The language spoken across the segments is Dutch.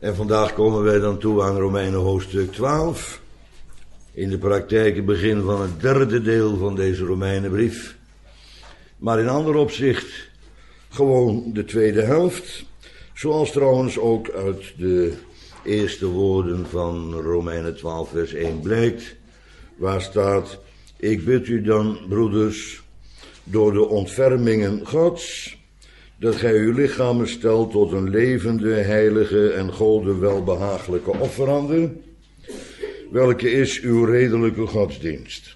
En vandaag komen wij dan toe aan Romeinen hoofdstuk 12. In de praktijk het begin van het derde deel van deze Romeinenbrief. Maar in ander opzicht gewoon de tweede helft. Zoals trouwens ook uit de eerste woorden van Romeinen 12 vers 1 blijkt. Waar staat: ik bid u dan, broeders, door de ontfermingen Gods, dat gij uw lichamen stelt tot een levende, heilige en Gode welbehagelijke offerande, welke is uw redelijke godsdienst.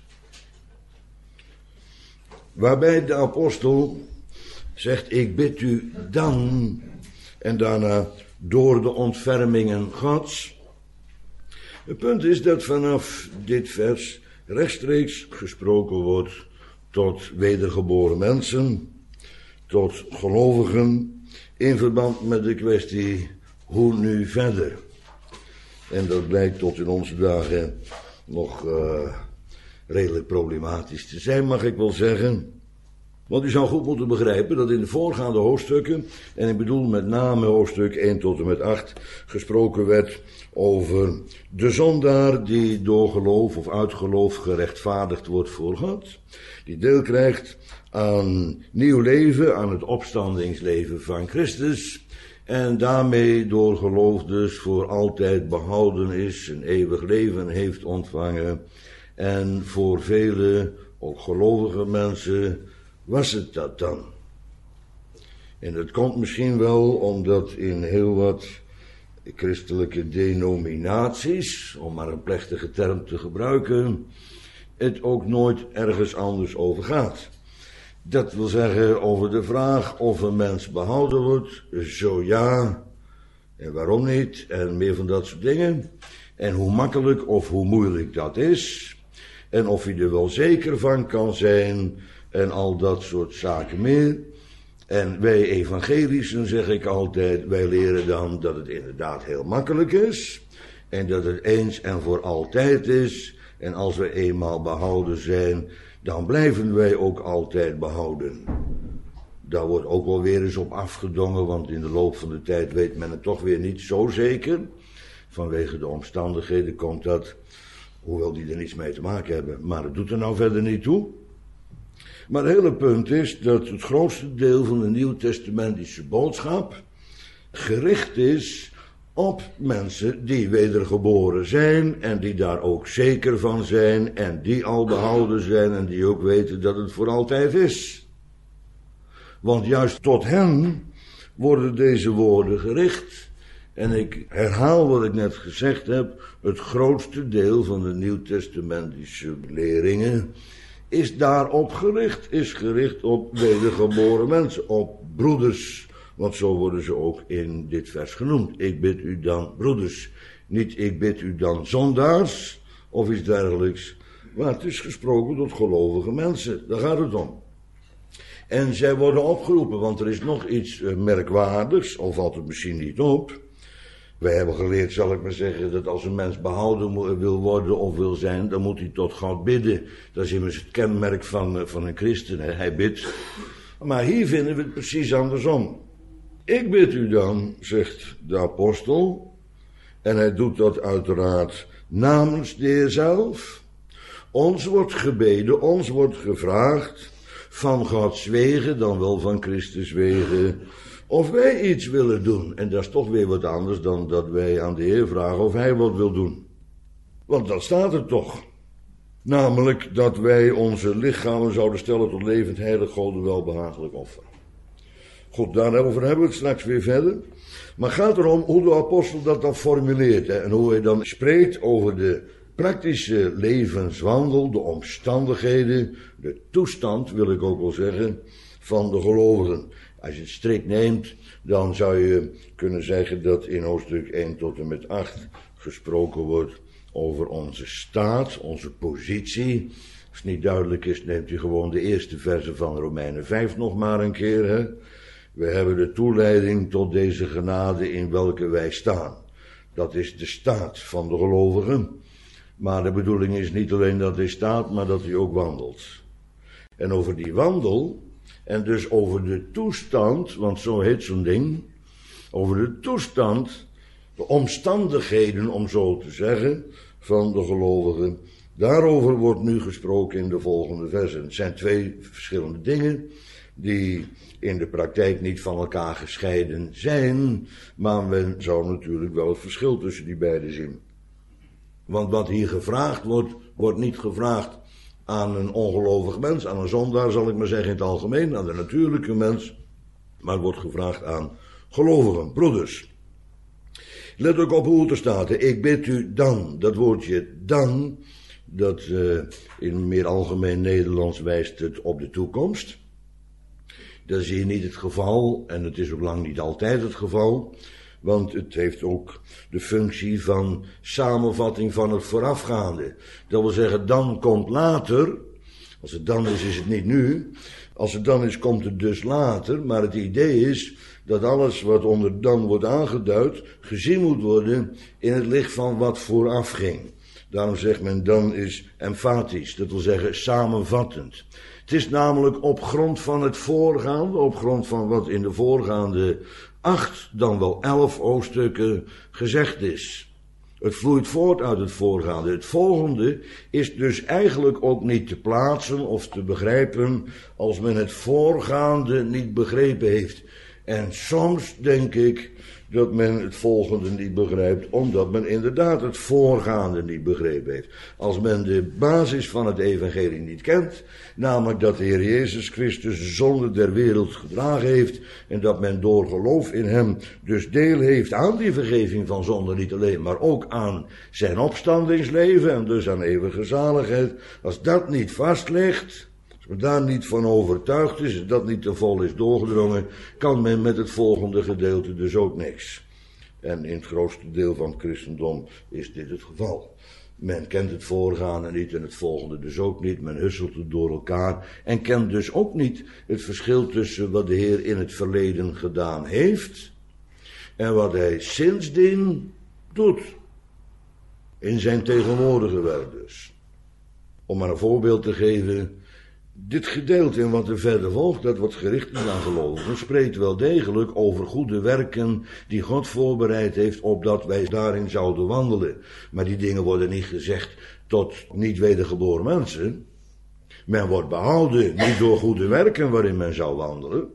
Waarbij de apostel zegt: ik bid u dan, en daarna door de ontfermingen Gods. Het punt is dat vanaf dit vers rechtstreeks gesproken wordt tot wedergeboren mensen, tot gelovigen, in verband met de kwestie hoe nu verder. En dat blijkt tot in onze dagen nog redelijk problematisch te zijn, mag ik wel zeggen. Want u zou goed moeten begrijpen dat in de voorgaande hoofdstukken, en ik bedoel met name hoofdstuk 1 tot en met 8, gesproken werd over de zondaar die door geloof of uit geloof gerechtvaardigd wordt voor God. Die deel krijgt aan nieuw leven, aan het opstandingsleven van Christus. En daarmee door geloof dus voor altijd behouden is, een eeuwig leven heeft ontvangen. En voor vele, ook gelovige mensen, was het dat dan. En dat komt misschien wel omdat in heel wat christelijke denominaties, om maar een plechtige term te gebruiken, het ook nooit ergens anders over gaat. Dat wil zeggen over de vraag of een mens behouden wordt, zo ja, en waarom niet, en meer van dat soort dingen. En hoe makkelijk of hoe moeilijk dat is, en of je er wel zeker van kan zijn, en al dat soort zaken meer. En wij evangelischen, zeg ik altijd, wij leren dan dat het inderdaad heel makkelijk is, en dat het eens en voor altijd is, en als we eenmaal behouden zijn, dan blijven wij ook altijd behouden. Daar wordt ook wel weer eens op afgedongen, want in de loop van de tijd weet men het toch weer niet zo zeker. Vanwege de omstandigheden komt dat, hoewel die er niets mee te maken hebben, maar het doet er nou verder niet toe. Maar het hele punt is dat het grootste deel van de Nieuwtestamentische boodschap gericht is op mensen die wedergeboren zijn en die daar ook zeker van zijn en die al behouden zijn en die ook weten dat het voor altijd is. Want juist tot hen worden deze woorden gericht. En ik herhaal wat ik net gezegd heb, het grootste deel van de Nieuwtestamentische leringen is daarop gericht, is gericht op wedergeboren mensen, op broeders. Want zo worden ze ook in dit vers genoemd. Ik bid u dan, broeders. Niet ik bid u dan zondaars of iets dergelijks. Maar het is gesproken tot gelovige mensen. Daar gaat het om. En zij worden opgeroepen, want er is nog iets merkwaardigs, of valt het misschien niet op. Wij hebben geleerd, zal ik maar zeggen, dat als een mens behouden wil worden of wil zijn, dan moet hij tot God bidden. Dat is immers het kenmerk van een christen, hè? Hij bidt. Maar hier vinden we het precies andersom. Ik bid u dan, zegt de apostel, en hij doet dat uiteraard namens de Heer zelf. Ons wordt gebeden, ons wordt gevraagd, van Gods wegen, dan wel van Christus wegen, of wij iets willen doen. En dat is toch weer wat anders dan dat wij aan de Heer vragen of hij wat wil doen. Want dat staat er toch. Namelijk dat wij onze lichamen zouden stellen tot levend, heilig, Gode welbehagelijk offer. Goed, daarover hebben we het straks weer verder. Maar het gaat erom hoe de apostel dat dan formuleert. Hè, en hoe hij dan spreekt over de praktische levenswandel, de omstandigheden, de toestand, wil ik ook wel zeggen, van de gelovigen. Als je het strikt neemt, dan zou je kunnen zeggen dat in hoofdstuk 1 tot en met 8 gesproken wordt over onze staat, onze positie. Als het niet duidelijk is, neemt u gewoon de eerste verse van Romeinen 5 nog maar een keer. Hè? We hebben de toeleiding tot deze genade in welke wij staan. Dat is de staat van de gelovigen. Maar de bedoeling is niet alleen dat hij staat, maar dat hij ook wandelt. En over die wandel, en dus over de toestand, want zo heet zo'n ding, over de toestand de omstandigheden, om zo te zeggen, van de gelovigen. Daarover wordt nu gesproken in de volgende versen. Het zijn twee verschillende dingen die in de praktijk niet van elkaar gescheiden zijn, maar men zou natuurlijk wel het verschil tussen die beiden zien. Want wat hier gevraagd wordt, wordt niet gevraagd aan een ongelovig mens, aan een zondaar zal ik maar zeggen in het algemeen, aan de natuurlijke mens, maar het wordt gevraagd aan gelovigen, broeders. Let ook op hoe het er staat. Ik bid u dan, dat woordje dan, dat in meer algemeen Nederlands wijst het op de toekomst. Dat is hier niet het geval en het is ook lang niet altijd het geval. Want het heeft ook de functie van samenvatting van het voorafgaande. Dat wil zeggen, dan komt later. Als het dan is het niet nu. Als het dan is, komt het dus later. Maar het idee is dat alles wat onder dan wordt aangeduid, gezien moet worden in het licht van wat vooraf ging. Daarom zegt men dan is emfatisch, dat wil zeggen samenvattend. Het is namelijk op grond van het voorgaande, op grond van wat in de voorgaande 8, dan wel 11 hoofdstukken gezegd is. Het vloeit voort uit het voorgaande. Het volgende is dus eigenlijk ook niet te plaatsen of te begrijpen als men het voorgaande niet begrepen heeft. En soms denk ik dat men het volgende niet begrijpt, omdat men inderdaad het voorgaande niet begrepen heeft. Als men de basis van het evangelie niet kent, namelijk dat de Heer Jezus Christus de zonde der wereld gedragen heeft, en dat men door geloof in hem dus deel heeft aan die vergeving van zonde niet alleen, maar ook aan zijn opstandingsleven en dus aan eeuwige zaligheid. Als dat niet vast ligt, als men daar niet van overtuigd is, als dat niet te vol is doorgedrongen, kan men met het volgende gedeelte dus ook niks. En in het grootste deel van het christendom is dit het geval. Men kent het voorgaande niet en het volgende dus ook niet. Men husselt het door elkaar en kent dus ook niet het verschil tussen wat de Heer in het verleden gedaan heeft en wat hij sindsdien doet. In zijn tegenwoordige werk dus. Om maar een voorbeeld te geven, dit gedeelte en wat er verder volgt, dat wordt gericht aan gelovigen, spreekt wel degelijk over goede werken die God voorbereid heeft, opdat wij daarin zouden wandelen. Maar die dingen worden niet gezegd tot niet wedergeboren mensen. Men wordt behouden niet door goede werken waarin men zou wandelen.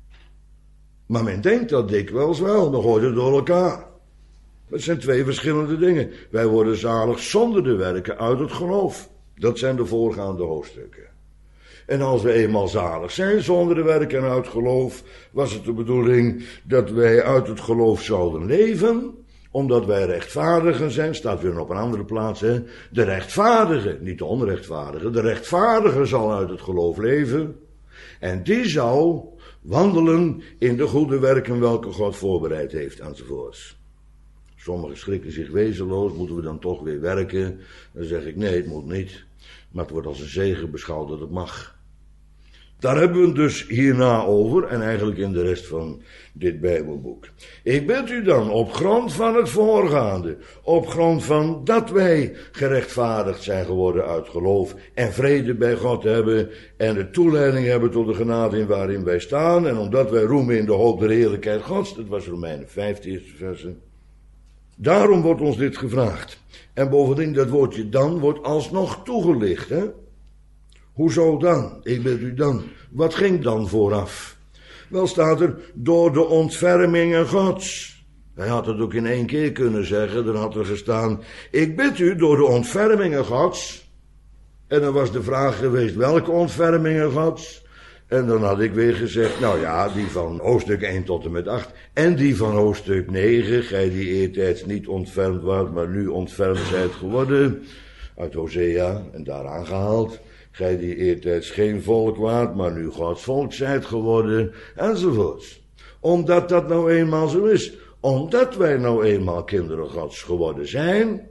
Maar men denkt dat dikwijls wel, dan gooit het door elkaar. Het zijn twee verschillende dingen. Wij worden zalig zonder de werken uit het geloof. Dat zijn de voorgaande hoofdstukken. En als we eenmaal zalig zijn zonder de werken en uit geloof, was het de bedoeling dat wij uit het geloof zouden leven, omdat wij rechtvaardigen zijn, staat weer op een andere plaats, hè? De rechtvaardige, niet de onrechtvaardige, de rechtvaardige zal uit het geloof leven, en die zou wandelen in de goede werken welke God voorbereid heeft, enzovoorts. Sommigen schrikken zich wezenloos, moeten we dan toch weer werken? Dan zeg ik nee, het moet niet. Maar het wordt als een zegen beschouwd dat het mag. Daar hebben we het dus hierna over en eigenlijk in de rest van dit Bijbelboek. Ik bid u dan op grond van het voorgaande, op grond van dat wij gerechtvaardigd zijn geworden uit geloof en vrede bij God hebben en de toeleiding hebben tot de genade in waarin wij staan en omdat wij roemen in de hoop der heerlijkheid Gods, dat was Romeinen 5, eerste versen. Daarom wordt ons dit gevraagd. En bovendien, dat woordje dan wordt alsnog toegelicht, hè? Hoezo dan? Ik bid u dan. Wat ging dan vooraf? Wel staat er, door de ontfermingen Gods. Hij had het ook in 1 keer kunnen zeggen, dan had er gestaan, ik bid u door de ontfermingen Gods. En dan was de vraag geweest, welke ontfermingen Gods? En dan had ik weer gezegd, nou ja, die van hoofdstuk 1 tot en met 8. En die van hoofdstuk 9, gij die eertijds niet ontfermd waart, maar nu ontfermd zijt geworden. Uit Hosea, en daar aangehaald. Gij die eertijds geen volk waart, maar nu Gods volk zijt geworden, enzovoorts. Omdat dat nou eenmaal zo is. Omdat wij nou eenmaal kinderen Gods geworden zijn.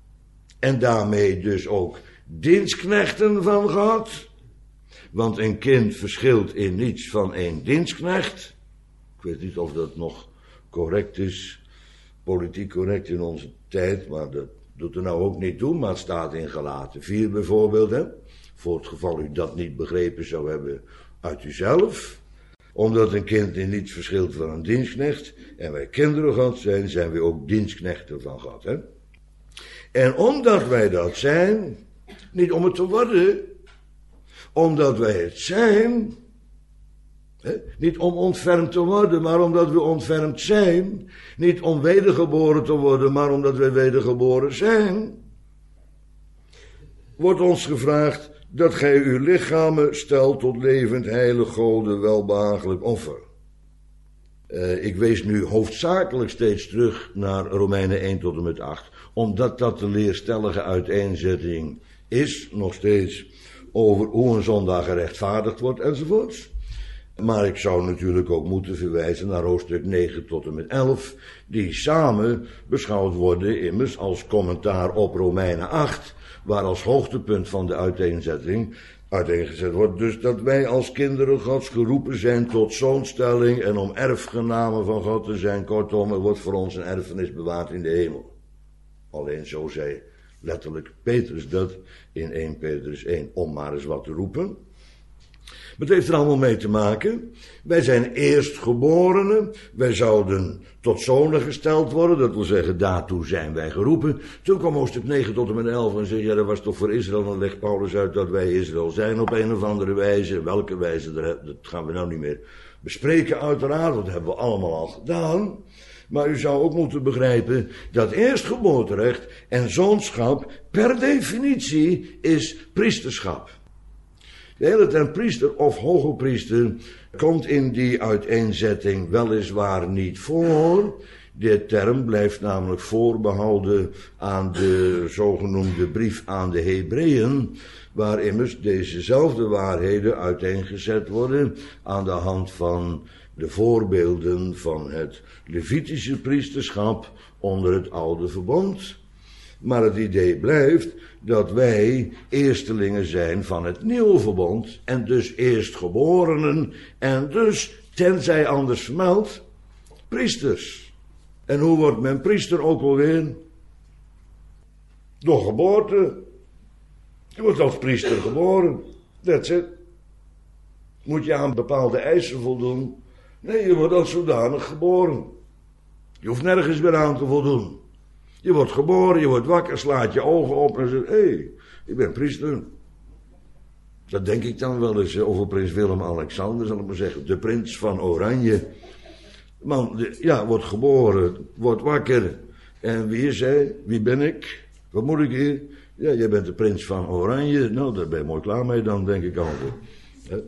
En daarmee dus ook dienstknechten van God. Want een kind verschilt in niets van een dienstknecht. Ik weet niet of dat nog correct is, politiek correct in onze tijd, maar dat doet er nou ook niet toe. Maar het staat in Galaten 4 bijvoorbeeld, hè? Voor het geval u dat niet begrepen zou hebben uit uzelf. Omdat een kind in niets verschilt van een dienstknecht. En wij kinderen Gods zijn, zijn wij ook dienstknechten van God. Hè? En omdat wij dat zijn, niet om het te worden, omdat wij het zijn, hè? Niet om ontfermd te worden, maar omdat we ontfermd zijn. Niet om wedergeboren te worden, maar omdat wij wedergeboren zijn. Wordt ons gevraagd dat gij uw lichamen stelt tot levend, heilig, gode, welbehagelijk offer. Ik wees nu hoofdzakelijk steeds terug naar Romeinen 1 tot en met 8. Omdat dat de leerstellige uiteenzetting is, nog steeds, over hoe een zondaar gerechtvaardigd wordt enzovoorts. Maar ik zou natuurlijk ook moeten verwijzen naar hoofdstuk 9 tot en met 11, die samen beschouwd worden immers als commentaar op Romeinen 8, waar als hoogtepunt van de uiteenzetting uiteengezet wordt. Dus dat wij als kinderen Gods geroepen zijn tot zoonstelling en om erfgenamen van God te zijn. Kortom, er wordt voor ons een erfenis bewaard in de hemel. Alleen zo zei letterlijk Petrus dat in 1 Petrus 1, om maar eens wat te roepen. Maar het heeft er allemaal mee te maken. Wij zijn eerstgeborenen. Wij zouden tot zonen gesteld worden. Dat wil zeggen, daartoe zijn wij geroepen. Toen kwam hoofdstuk 9 tot en met 11 en zei, ja, dat was toch voor Israël. Dan legt Paulus uit dat wij Israël zijn op een of andere wijze. Welke wijze, dat gaan we nou niet meer bespreken uiteraard. Dat hebben we allemaal al gedaan. Maar u zou ook moeten begrijpen dat eerstgeboorterecht en zoonschap per definitie is priesterschap. De hele term priester of hoge priester komt in die uiteenzetting weliswaar niet voor. De term blijft namelijk voorbehouden aan de zogenoemde brief aan de Hebreeën, waar immers dezezelfde waarheden uiteengezet worden aan de hand van de voorbeelden van het Levitische priesterschap onder het oude verbond. Maar het idee blijft dat wij eerstelingen zijn van het nieuwe verbond en dus eerstgeborenen en dus, tenzij anders vermeld, priesters. En hoe wordt men priester ook alweer? Door geboorte. Je wordt als priester geboren. That's it. Moet je aan bepaalde eisen voldoen? Nee, je wordt als zodanig geboren. Je hoeft nergens meer aan te voldoen. Je wordt geboren, je wordt wakker, slaat je ogen op en zegt, hé, ik ben priester. Dat denk ik dan wel eens over prins Willem-Alexander, zal ik maar zeggen. De prins van Oranje. Man, wordt geboren, wordt wakker. En wie is hij? Wie ben ik? Wat moet ik hier? Ja, jij bent de prins van Oranje. Nou, daar ben je mooi klaar mee dan, denk ik altijd.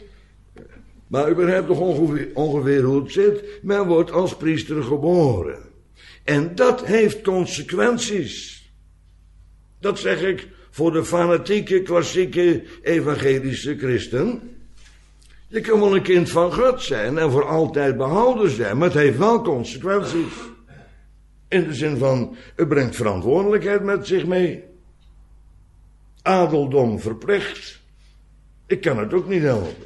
Maar u begrijpt toch ongeveer hoe het zit? Men wordt als priester geboren. En dat heeft consequenties. Dat zeg ik voor de fanatieke, klassieke, evangelische christen. Je kan wel een kind van God zijn en voor altijd behouden zijn, maar het heeft wel consequenties. In de zin van, het brengt verantwoordelijkheid met zich mee. Adeldom verplicht. Ik kan het ook niet helpen.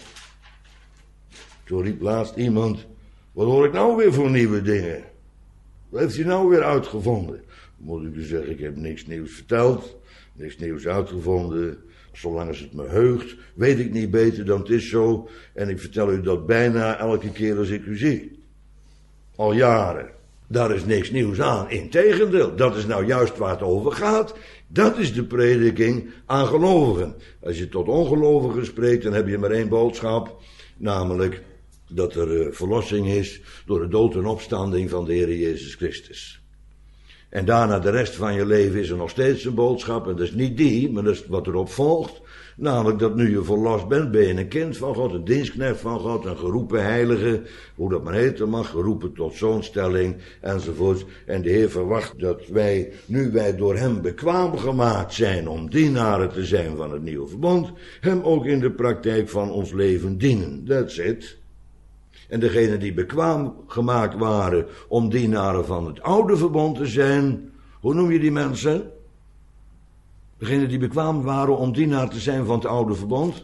Toen riep laatst iemand, wat hoor ik nou weer voor nieuwe dingen? Wat heeft hij nou weer uitgevonden? Moet ik dus zeggen, ik heb niks nieuws verteld, niks nieuws uitgevonden. Zolang als het me heugt, weet ik niet beter dan het is zo. En ik vertel u dat bijna elke keer als ik u zie. Al jaren. Daar is niks nieuws aan. Integendeel, dat is nou juist waar het over gaat. Dat is de prediking aan gelovigen. Als je tot ongelovigen spreekt, dan heb je maar één boodschap. Namelijk dat er verlossing is door de dood en opstanding van de Heer Jezus Christus. En daarna de rest van je leven is er nog steeds een boodschap. En dat is niet die, maar dat is wat erop volgt. Namelijk dat nu je verlost bent, ben je een kind van God, een dienstknecht van God, een geroepen heilige, hoe dat maar heten mag, geroepen tot zoonstelling enzovoort. En de Heer verwacht dat wij, nu wij door hem bekwaam gemaakt zijn om dienaren te zijn van het nieuwe verbond, hem ook in de praktijk van ons leven dienen. That's it. En degenen die bekwaam gemaakt waren om dienaren van het oude verbond te zijn, hoe noem je die mensen? Degenen die bekwaam waren om dienaar te zijn van het oude verbond?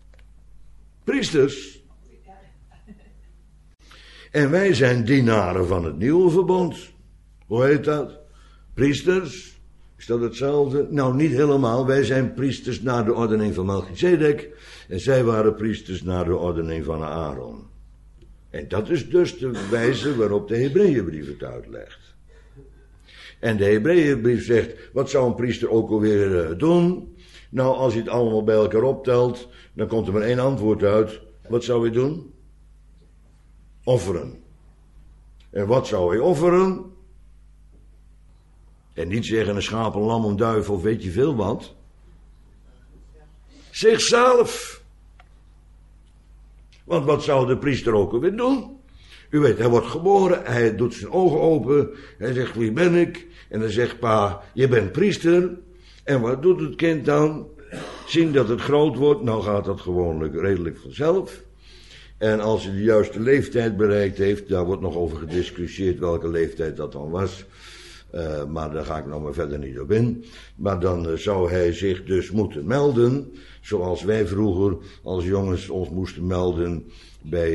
Priesters. En wij zijn dienaren van het nieuwe verbond. Hoe heet dat? Priesters. Is dat hetzelfde? Nou, niet helemaal. Wij zijn priesters naar de ordening van Melchizedek. En zij waren priesters naar de ordening van Aaron. En dat is dus de wijze waarop de Hebreeënbrief het uitlegt. En de Hebreeënbrief zegt, wat zou een priester ook alweer doen? Nou, als je het allemaal bij elkaar optelt, dan komt er maar één antwoord uit. Wat zou hij doen? Offeren. En wat zou hij offeren? En niet zeggen een schaap, een lam, een duif of weet je veel wat. Zichzelf. Want wat zou de priester ook alweer doen? U weet, hij wordt geboren, hij doet zijn ogen open, hij zegt, wie ben ik? En dan zegt pa, je bent priester. En wat doet het kind dan? Zien dat het groot wordt, nou gaat dat gewoonlijk redelijk vanzelf. En als hij de juiste leeftijd bereikt heeft, daar wordt nog over gediscussieerd welke leeftijd dat dan was. Maar daar ga ik nou maar verder niet op in. Maar dan zou hij zich dus moeten melden, zoals wij vroeger als jongens ons moesten melden bij...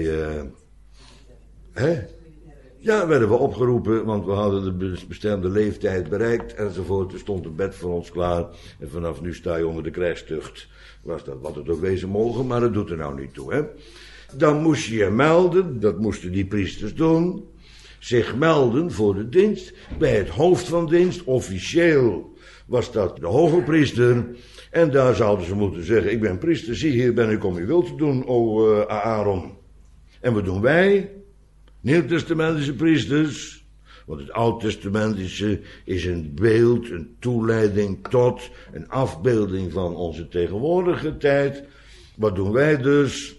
Ja, werden we opgeroepen, want we hadden de bestemde leeftijd bereikt enzovoort. Er stond een bed voor ons klaar en vanaf nu sta je onder de krijgstucht. Was dat wat het ook wezen mogen, maar dat doet er nou niet toe, hè. Dan moest je je melden, dat moesten die priesters doen. Zich melden voor de dienst bij het hoofd van dienst. Officieel was dat de hoge priester. En daar zouden ze moeten zeggen, ik ben priester, zie hier ben ik om uw wil te doen, o Aaron. En wat doen wij? Nieuwtestamentische priesters, want het Oud-testamentische is een beeld, een toeleiding tot, een afbeelding van onze tegenwoordige tijd. Wat doen wij dus?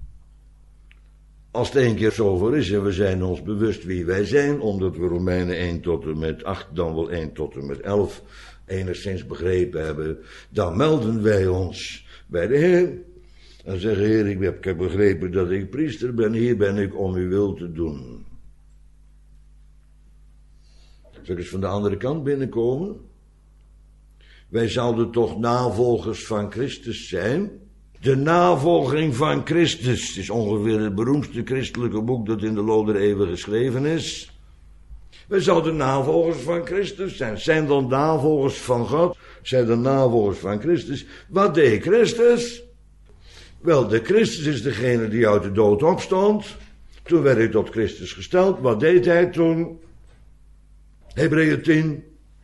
Als het 1 keer zover is en we zijn ons bewust wie wij zijn, omdat we Romeinen 1 tot en met 8, dan wel 1 tot en met 11 enigszins begrepen hebben, dan melden wij ons bij de Heer. En zeggen, Heer, ik heb begrepen dat ik priester ben, hier ben ik om uw wil te doen. Zal ik eens van de andere kant binnenkomen? Wij zouden toch navolgers van Christus zijn? De navolging van Christus is ongeveer het beroemdste christelijke boek dat in de loop der eeuwen geschreven is. Wij zouden navolgers van Christus zijn. Zijn dan navolgers van God? Zijn dan navolgers van Christus? Wat deed Christus? Wel, de Christus is degene die uit de dood opstond. Toen werd hij tot Christus gesteld. Wat deed hij toen? Hebreeën 10.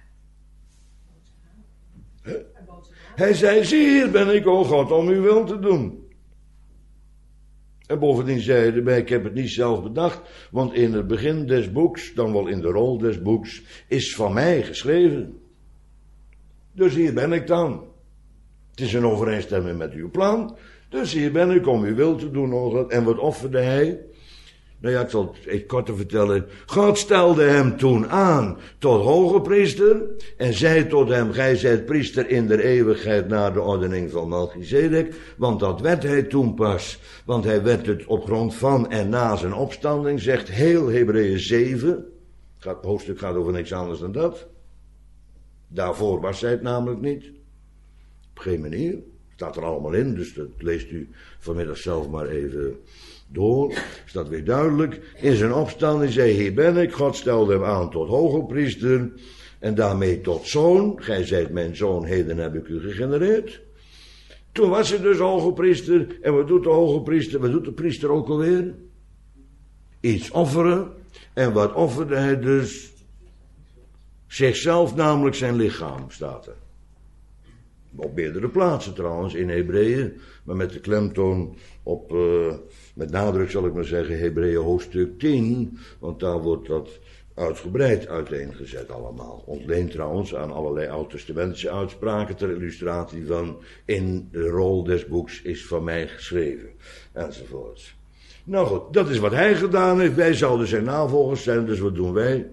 Hij zei, zie hier ben ik, o God, om uw wil te doen. En bovendien zei hij erbij, ik heb het niet zelf bedacht, want in het begin des boeks, dan wel in de rol des boeks, is van mij geschreven. Dus hier ben ik dan. Het is in overeenstemming met uw plan. Dus hier ben ik om uw wil te doen, o God. En wat offerde hij? Nou ja, ik zal het korter vertellen. God stelde hem toen aan tot hoge priester en zei tot hem, gij zijt priester in der eeuwigheid naar de ordening van Melchizedek, want dat werd hij toen pas. Want hij werd het op grond van en na zijn opstanding, zegt heel Hebreeën 7. Het hoofdstuk gaat over niks anders dan dat. Daarvoor was hij het namelijk niet. Op geen manier. Staat er allemaal in, dus dat leest u vanmiddag zelf maar even door. Staat weer duidelijk. In zijn opstanding zei, hier ben ik. God stelde hem aan tot hoge priester. En daarmee tot zoon. Gij zijt mijn zoon, heden heb ik u gegenereerd. Toen was hij dus hoge priester. En wat doet de hoge priester? Wat doet de priester ook alweer? Iets offeren. En wat offerde hij dus? Zichzelf, namelijk zijn lichaam, staat er. Op meerdere plaatsen trouwens, in Hebreeën, maar met de klemtoon op, met nadruk zal ik maar zeggen, Hebreeën hoofdstuk 10, want daar wordt dat uitgebreid uiteengezet allemaal. Ontleend trouwens aan allerlei oud-testamentische uitspraken ter illustratie van, in de rol des boeks is van mij geschreven, enzovoorts. Nou goed, dat is wat hij gedaan heeft, wij zouden zijn navolgers zijn, dus wat doen wij?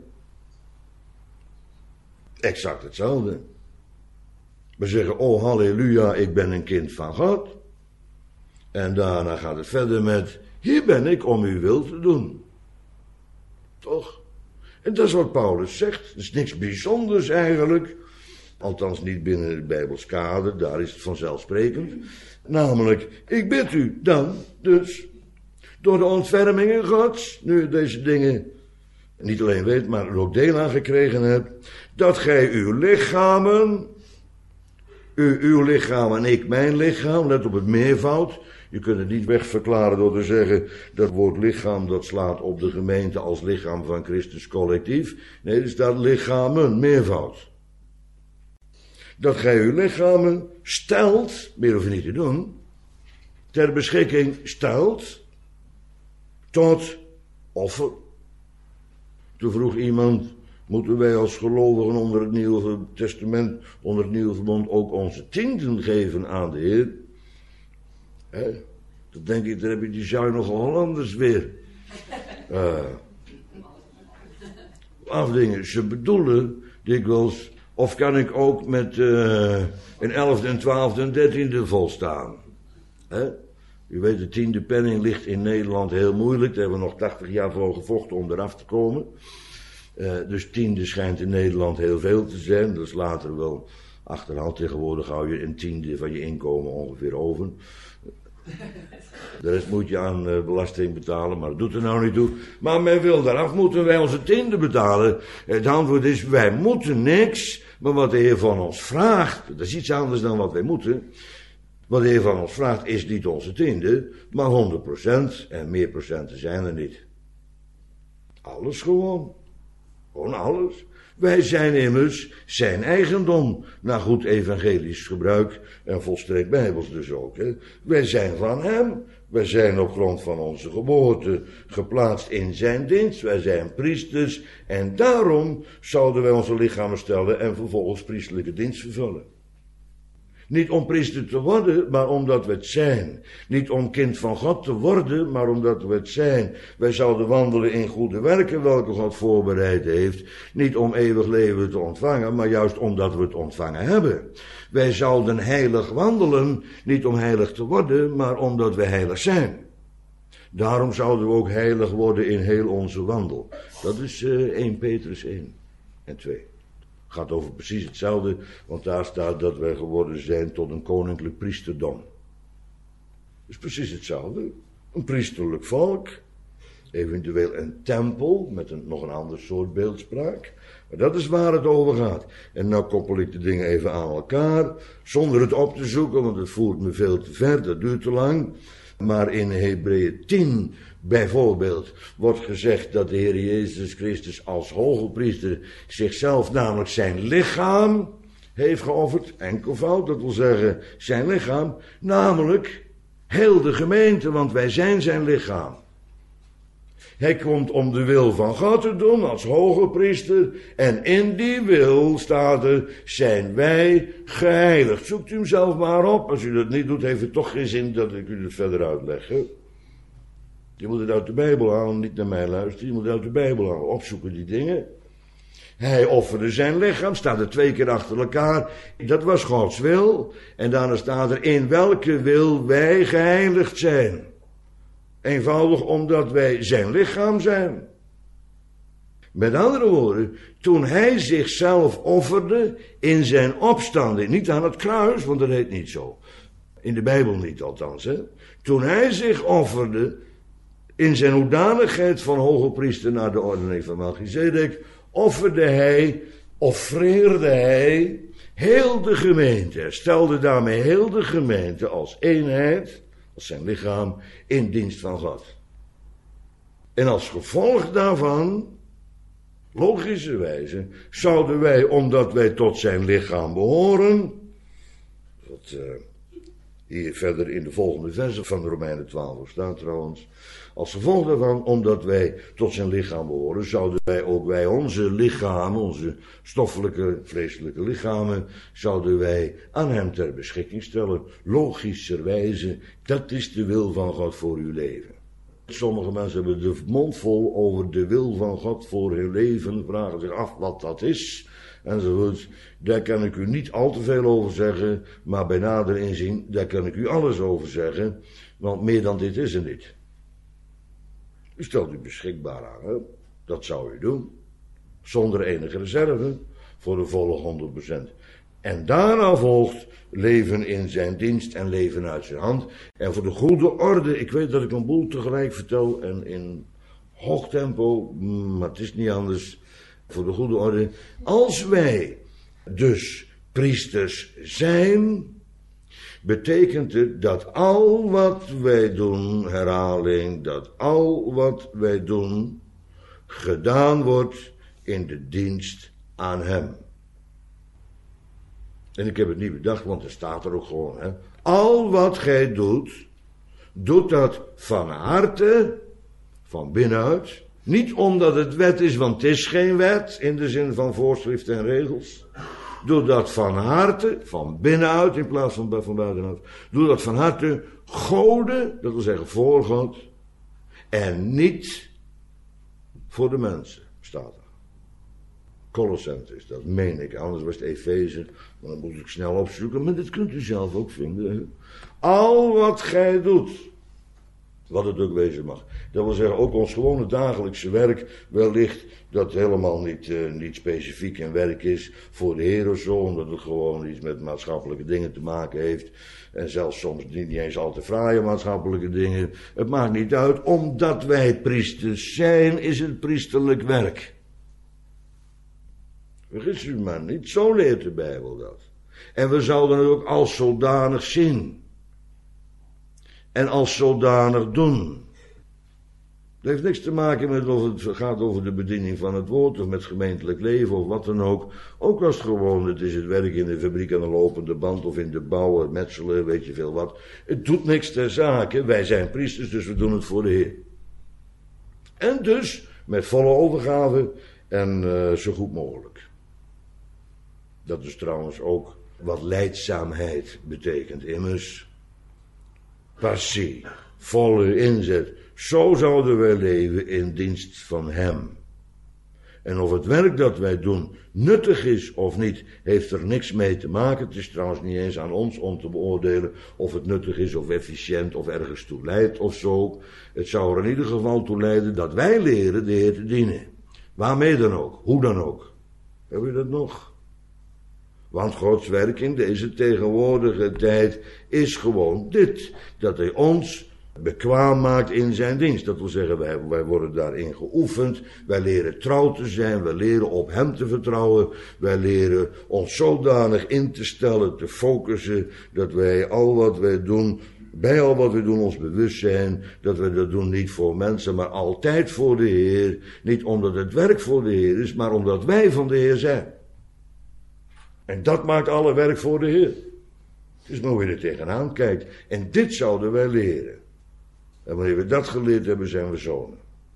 Exact hetzelfde. We zeggen, oh halleluja, ik ben een kind van God. En daarna gaat het verder met, hier ben ik om uw wil te doen. Toch? En dat is wat Paulus zegt. Het is niks bijzonders eigenlijk. Althans niet binnen het Bijbels kader, daar is het vanzelfsprekend. Namelijk, ik bid u dan, dus, door de ontfermingen Gods, nu deze dingen niet alleen weet, maar er ook deel aan gekregen hebt, dat gij uw lichamen... uw lichaam en ik mijn lichaam, let op het meervoud. Je kunt het niet wegverklaren door te zeggen, dat woord lichaam, dat slaat op de gemeente als lichaam van Christus collectief. Nee, er staat lichamen, meervoud. Dat gij uw lichamen stelt, meer hoef je niet te doen, ter beschikking stelt, tot offer. Toen vroeg iemand, moeten wij als gelovigen onder het Nieuwe Testament, onder het Nieuwe Verbond ook onze tienden geven aan de Heer? Dan denk ik, dan heb je die zuinige Hollanders weer. Afdingen, ze bedoelen dikwijls, of kan ik ook met een 11e, een 12e en 13e volstaan? U weet, de 10e penning ligt in Nederland heel moeilijk. Daar hebben we nog 80 jaar voor gevochten om eraf te komen. Dus 10e schijnt in Nederland heel veel te zijn. Dus later wel achterhand. Tegenwoordig hou je een 10e van je inkomen ongeveer over. De rest moet je aan belasting betalen, maar dat doet er nou niet toe. Maar men wil daaraf, moeten wij onze 10e betalen? Het antwoord is, wij moeten niks. Maar wat de Heer van ons vraagt, dat is iets anders dan wat wij moeten. Wat de Heer van ons vraagt is niet onze 10e, maar 100%. En meer procenten zijn er niet. Alles gewoon. Gewoon alles. Wij zijn immers zijn eigendom, naar goed evangelisch gebruik en volstrekt bijbels dus ook. Wij zijn van hem, wij zijn op grond van onze geboorte geplaatst in zijn dienst, wij zijn priesters en daarom zouden wij onze lichamen stellen en vervolgens priestelijke dienst vervullen. Niet om priester te worden, maar omdat we het zijn. Niet om kind van God te worden, maar omdat we het zijn. Wij zouden wandelen in goede werken, welke God voorbereid heeft. Niet om eeuwig leven te ontvangen, maar juist omdat we het ontvangen hebben. Wij zouden heilig wandelen, niet om heilig te worden, maar omdat we heilig zijn. Daarom zouden we ook heilig worden in heel onze wandel. Dat is 1 Petrus 1 en 2. Gaat over precies hetzelfde, want daar staat dat wij geworden zijn tot een koninklijk priesterdom. Dat is precies hetzelfde. Een priesterlijk volk, eventueel een tempel met nog een ander soort beeldspraak. Maar dat is waar het over gaat. En nou koppel ik de dingen even aan elkaar, zonder het op te zoeken, want het voert me veel te ver, dat duurt te lang. Maar in Hebreeën 10 bijvoorbeeld wordt gezegd dat de Heer Jezus Christus als hoge priester zichzelf, namelijk zijn lichaam, heeft geofferd. Enkelvoud, dat wil zeggen zijn lichaam, namelijk heel de gemeente, want wij zijn zijn lichaam. Hij komt om de wil van God te doen als hoge priester. En in die wil, staat er, zijn wij geheiligd. Zoekt u hem zelf maar op. Als u dat niet doet, heeft het toch geen zin dat ik u het verder uitleg. Je moet het uit de Bijbel halen, niet naar mij luisteren. Je moet het uit de Bijbel halen, opzoeken die dingen. Hij offerde zijn lichaam, staat er 2 keer achter elkaar. Dat was Gods wil. En daarna staat er, in welke wil wij geheiligd zijn. Eenvoudig omdat wij zijn lichaam zijn. Met andere woorden, toen hij zichzelf offerde in zijn opstanding, niet aan het kruis, want dat heet niet zo. In de Bijbel niet althans. Toen hij zich offerde in zijn hoedanigheid van hoge priester naar de ordening van Melchizedek, offreerde hij heel de gemeente, stelde daarmee heel de gemeente als eenheid, als zijn lichaam, in dienst van God. En als gevolg daarvan, logischerwijze, zouden wij, omdat wij tot zijn lichaam behoren, wat hier verder in de volgende versen van Romeinen 12 staat trouwens, als gevolg daarvan, omdat wij tot zijn lichaam behoren, zouden wij onze lichamen, onze stoffelijke, vleeselijke lichamen, zouden wij aan hem ter beschikking stellen. Logischerwijze, dat is de wil van God voor uw leven. Sommige mensen hebben de mond vol over de wil van God voor hun leven, vragen zich af wat dat is, enzovoort. Daar kan ik u niet al te veel over zeggen, maar bij nader inzien, daar kan ik u alles over zeggen, want meer dan dit is er niet. U stelt u beschikbaar aan, hè? Dat zou u doen, zonder enige reserve, voor de volle 100%. En daarna volgt leven in zijn dienst en leven uit zijn hand. En voor de goede orde, ik weet dat ik een boel tegelijk vertel en in hoog tempo, maar het is niet anders. Voor de goede orde, als wij dus priesters zijn, betekent het dat al wat wij doen, herhaling, dat al wat wij doen, gedaan wordt in de dienst aan hem. En ik heb het niet bedacht, want er staat er ook gewoon, hè. Al wat gij doet, doet dat van harte, van binnenuit. Niet omdat het wet is, want het is geen wet, in de zin van voorschriften en regels. Doe dat van harte, van binnenuit in plaats van buitenuit. Doe dat van harte, Gode, dat wil zeggen voor God, en niet voor de mensen, staat er. Colossense is dat, meen ik, anders was het Efeze, maar dan moet ik snel opzoeken, maar dat kunt u zelf ook vinden. Al wat gij doet, wat het ook wezen mag. Dat wil zeggen, ook ons gewone dagelijkse werk, wellicht dat helemaal niet specifiek een werk is voor de Heer of zo, omdat het gewoon iets met maatschappelijke dingen te maken heeft. En zelfs soms niet eens al te fraaie maatschappelijke dingen. Het maakt niet uit, omdat wij priesters zijn, is het priesterlijk werk. Vergis u maar niet, zo leert de Bijbel dat. En we zouden het ook als zodanig zien. En als zodanig doen. Het heeft niks te maken met of het gaat over de bediening van het woord, of met gemeentelijk leven, of wat dan ook. Ook als het gewoon, het is het werk in de fabriek aan de lopende band, of in de bouw, het metselen, weet je veel wat. Het doet niks ter zake, wij zijn priesters, dus we doen het voor de Heer. En dus, met volle overgave en zo goed mogelijk. Dat is trouwens ook wat lijdzaamheid betekent, immers. Passie, volle inzet. Zo zouden wij leven in dienst van hem. En of het werk dat wij doen nuttig is of niet, heeft er niks mee te maken. Het is trouwens niet eens aan ons om te beoordelen of het nuttig is of efficiënt of ergens toe leidt of zo. Het zou er in ieder geval toe leiden dat wij leren de Heer te dienen. Waarmee dan ook, hoe dan ook. Hebben we dat nog? Want Gods werk in deze tegenwoordige tijd is gewoon dit. Dat hij ons bekwaam maakt in zijn dienst. Dat wil zeggen, wij worden daarin geoefend. Wij leren trouw te zijn. Wij leren op hem te vertrouwen. Wij leren ons zodanig in te stellen, te focussen, dat wij al wat wij doen, bij al wat we doen ons bewust zijn. Dat we dat doen niet voor mensen, maar altijd voor de Heer. Niet omdat het werk voor de Heer is, maar omdat wij van de Heer zijn. En dat maakt alle werk voor de Heer. Dus maar hoe je er tegenaan kijkt. En dit zouden wij leren. En wanneer we dat geleerd hebben, zijn we zonen.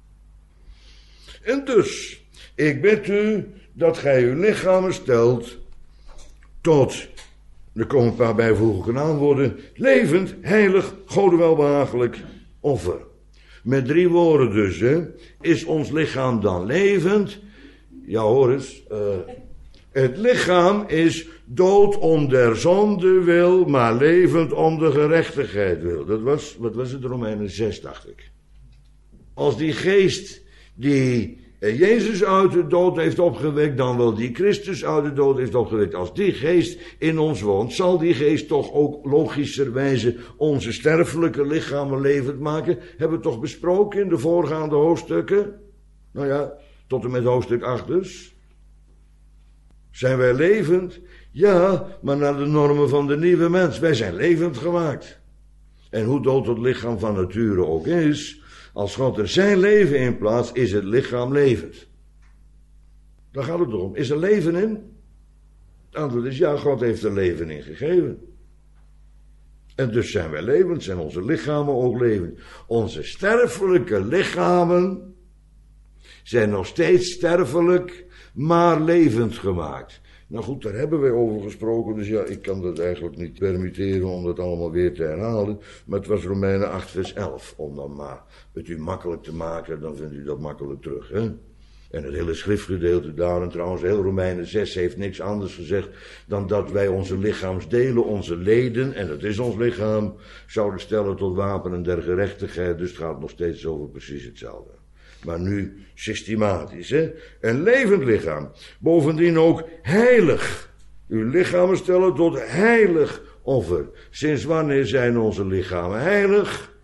En dus, ik bid u dat gij uw lichamen stelt tot, er komen een paar bijvoeglijke naamwoorden, levend, heilig, Gode welbehagelijk offer. Met 3 woorden dus, hè. Is ons lichaam dan levend? Ja, hoor eens, het lichaam is dood om der zonde wil, maar levend om de gerechtigheid wil. Dat was, wat was het, Romeinen 6, dacht ik. Als die geest die Jezus uit de dood heeft opgewekt, dan wel die Christus uit de dood heeft opgewekt. Als die geest in ons woont, zal die geest toch ook logischerwijze onze sterfelijke lichamen levend maken. Hebben we toch besproken in de voorgaande hoofdstukken? Nou ja, tot en met hoofdstuk 8 dus. Zijn wij levend? Ja, maar naar de normen van de nieuwe mens. Wij zijn levend gemaakt. En hoe dood het lichaam van nature ook is, als God er zijn leven in plaatst, is het lichaam levend. Daar gaat het om. Is er leven in? Het antwoord is ja, God heeft er leven in gegeven. En dus zijn wij levend, zijn onze lichamen ook levend. Onze sterfelijke lichamen zijn nog steeds sterfelijk, maar levend gemaakt. Nou goed, daar hebben wij over gesproken, dus ja, ik kan dat eigenlijk niet permitteren om dat allemaal weer te herhalen. Maar het was Romeinen 8 vers 11, om dan maar het u makkelijk te maken, dan vindt u dat makkelijk terug, hè. En het hele schriftgedeelte daar, en trouwens heel Romeinen 6 heeft niks anders gezegd dan dat wij onze lichaamsdelen, onze leden, en dat is ons lichaam, zouden stellen tot wapenen der gerechtigheid, dus het gaat nog steeds over precies hetzelfde. Maar nu systematisch, hè. Een levend lichaam. Bovendien ook heilig. Uw lichamen stellen tot heilig offer. Sinds wanneer zijn onze lichamen heilig?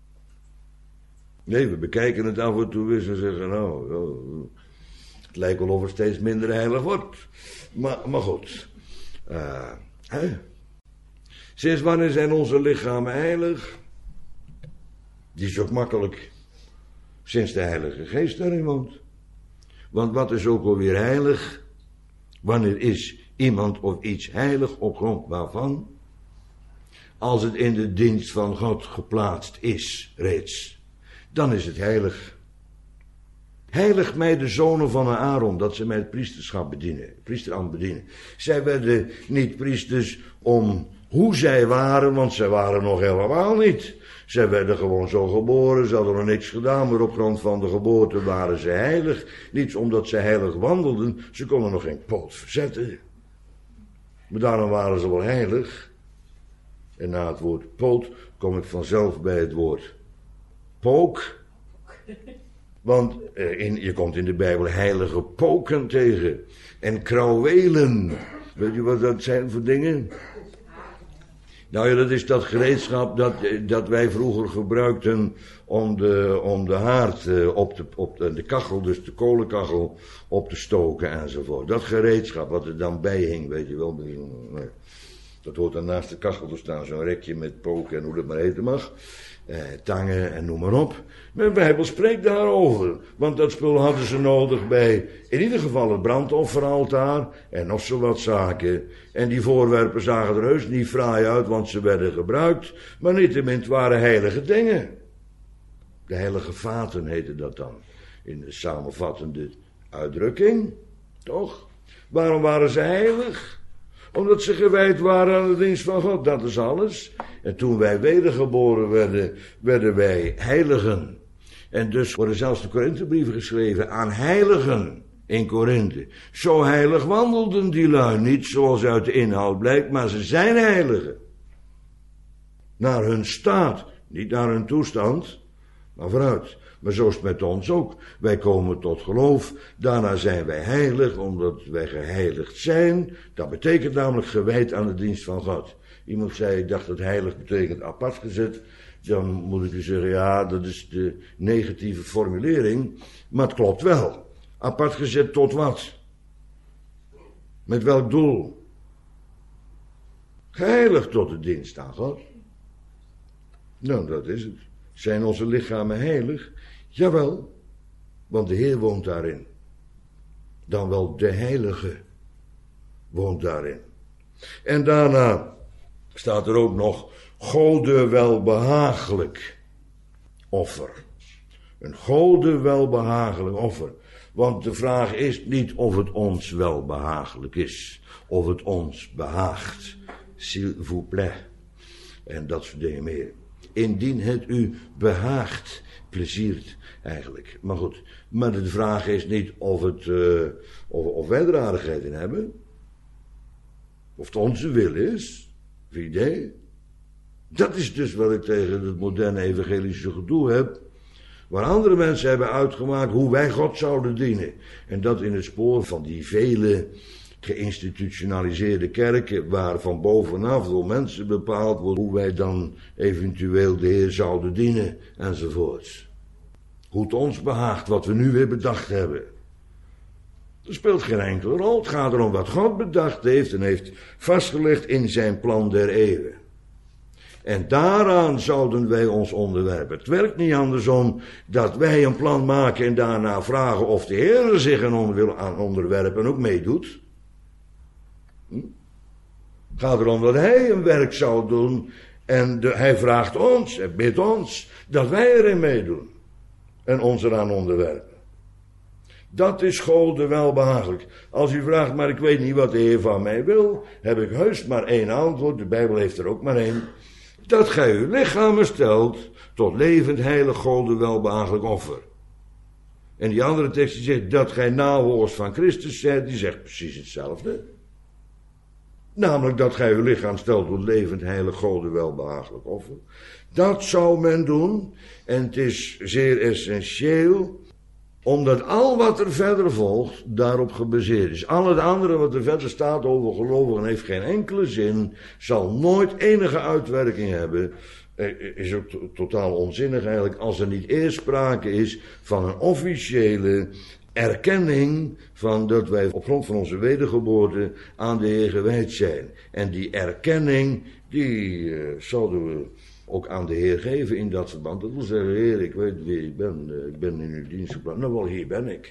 Nee, we bekijken het af en toe eens en zeggen, nou, het lijkt wel of het steeds minder heilig wordt. Maar goed. Sinds wanneer zijn onze lichamen heilig? Die is ook makkelijk. Sinds de Heilige Geest daarin woont. Want wat is ook alweer heilig? Wanneer is iemand of iets heilig op grond waarvan? Als het in de dienst van God geplaatst is reeds. Dan is het heilig. Heilig mij de zonen van Aaron, dat ze mij het priesterschap bedienen, priesterambt bedienen. Zij werden niet priesters om hoe zij waren, want zij waren nog helemaal niet. Zij werden gewoon zo geboren, ze hadden nog niks gedaan, maar op grond van de geboorte waren ze heilig. Niet omdat ze heilig wandelden, ze konden nog geen poot verzetten. Maar daarom waren ze wel heilig. En na het woord poot kom ik vanzelf bij het woord pook. Want je komt in de Bijbel heilige poken tegen. En krauwelen. Weet je wat dat zijn voor dingen? Nou ja, dat is dat gereedschap dat wij vroeger gebruikten om de haard op de kachel, dus de kolenkachel, op te stoken enzovoort. Dat gereedschap wat er dan bij hing, weet je wel. Dat hoort dan naast de kachel te staan, zo'n rekje met poken en hoe dat maar heten mag. Tangen en noem maar op. Maar de Bijbel spreekt daarover. Want dat spul hadden ze nodig bij, in ieder geval het brandofferaltaar en nog zo wat zaken. En die voorwerpen zagen er heus niet fraai uit, want ze werden gebruikt. Maar niettemin waren heilige dingen. De heilige vaten heette dat dan. In de samenvattende uitdrukking. Toch? Waarom waren ze heilig? Omdat ze gewijd waren aan de dienst van God, dat is alles. En toen wij wedergeboren werden, werden wij heiligen. En dus worden zelfs de Korinthebrieven geschreven aan heiligen in Korinthe. Zo heilig wandelden die lui niet, zoals uit de inhoud blijkt, maar ze zijn heiligen. Naar hun staat, niet naar hun toestand, maar vooruit. Maar zo is het met ons ook. Wij komen tot geloof, daarna zijn wij heilig, omdat wij geheiligd zijn. Dat betekent namelijk gewijd aan de dienst van God. Iemand zei, ik dacht dat heilig betekent apart gezet. Dan moet ik u zeggen, ja, dat is de negatieve formulering. Maar het klopt wel. Apart gezet tot wat? Met welk doel? Geheiligd tot de dienst aan God. Nou, dat is het. Zijn onze lichamen heilig? Jawel, want de Heer woont daarin. Dan wel de Heilige woont daarin. En daarna staat er ook nog Gode welbehagelijk offer. Een Gode welbehagelijk offer. Want de vraag is niet of het ons welbehagelijk is, of het ons behaagt. S'il vous plaît. En dat soort dingen meer. Indien het u behaagt, pleziert eigenlijk. Maar goed, maar de vraag is niet of wij er aardigheid in hebben. Of het onze wil is. Wie idee. Dat is dus wat ik tegen het moderne evangelische gedoe heb. Waar andere mensen hebben uitgemaakt hoe wij God zouden dienen. En dat in het spoor van die vele geïnstitutionaliseerde kerken, waar van bovenaf door mensen bepaald wordt hoe wij dan eventueel de Heer zouden dienen enzovoorts. Hoe het ons behaagt wat we nu weer bedacht hebben. Dat speelt geen enkele rol. Het gaat erom wat God bedacht heeft en heeft vastgelegd in zijn plan der eeuwen. En daaraan zouden wij ons onderwerpen. Het werkt niet andersom dat wij een plan maken en daarna vragen of de Heer er zich aan onderwerpen en ook meedoet. Het gaat erom dat hij een werk zou doen en hij vraagt ons en bidt ons dat wij erin meedoen en ons eraan onderwerpen. Dat is Gode welbehagelijk. Als u vraagt, maar ik weet niet wat de Heer van mij wil, heb ik heus maar één antwoord, de Bijbel heeft er ook maar één. Dat gij uw lichamen stelt tot levend heilig Gode welbehagelijk offer. En die andere tekst die zegt dat gij navolgers van Christus zijt, die zegt precies hetzelfde. Namelijk dat gij uw lichaam stelt tot levend heilig Gode welbehagelijk offer. Dat zou men doen en het is zeer essentieel, omdat al wat er verder volgt daarop gebaseerd is. Al het andere wat er verder staat over gelovigen heeft geen enkele zin, zal nooit enige uitwerking hebben. Is ook totaal onzinnig eigenlijk als er niet eerst sprake is van een officiële erkenning van dat wij op grond van onze wedergeboorte aan de Heer gewijd zijn. En die erkenning, die zouden we ook aan de Heer geven in dat verband. Dat wil zeggen, Heer, ik weet wie ik ben in uw dienst geplaatst. Nou wel, hier ben ik.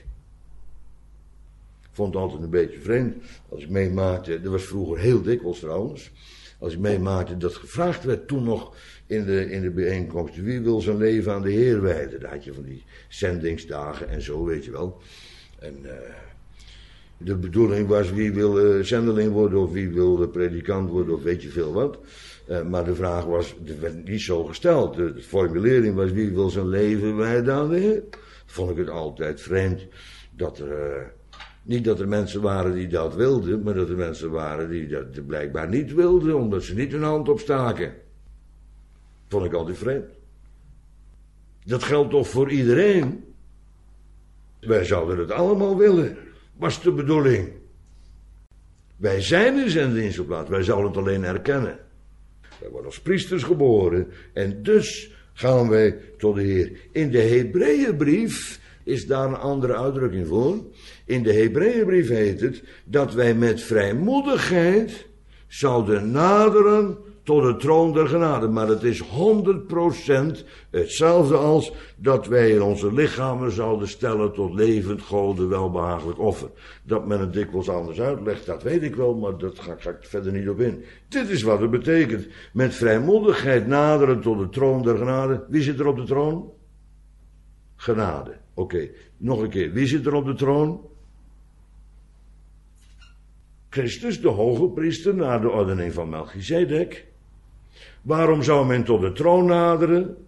Ik vond het altijd een beetje vreemd als ik meemaakte, dat was vroeger heel dikwijls trouwens, als ik meemaakte dat gevraagd werd toen nog in de bijeenkomst, wie wil zijn leven aan de Heer wijden? Daar had je van die zendingsdagen en zo, weet je wel. En de bedoeling was wie wil zendeling worden of wie wil predikant worden of weet je veel wat. Maar de vraag werd niet zo gesteld. De formulering was wie wil zijn leven wijden aan de Heer. Vond ik het altijd vreemd dat er... Niet dat er mensen waren die dat wilden, maar dat er mensen waren die dat blijkbaar niet wilden, omdat ze niet hun hand opstaken. Vond ik altijd vreemd. Dat geldt toch voor iedereen? Wij zouden het allemaal willen, was de bedoeling. Wij zijn in zijn dienst geplaatst, wij zouden het alleen erkennen. Wij worden als priesters geboren en dus gaan wij tot de Heer. In de Hebreeënbrief is daar een andere uitdrukking voor. In de Hebreeënbrief heet het dat wij met vrijmoedigheid zouden naderen tot de troon der genade. Maar het is 100% hetzelfde als dat wij in onze lichamen zouden stellen tot levend, gode, welbehagelijk offer. Dat men het dikwijls anders uitlegt, dat weet ik wel, maar dat ga ik verder niet op in. Dit is wat het betekent. Met vrijmoedigheid naderen tot de troon der genade. Wie zit er op de troon? Genade. Oké, nog een keer. Wie zit er op de troon? Christus, de hoge priester, naar de ordening van Melchizedek. Waarom zou men tot de troon naderen?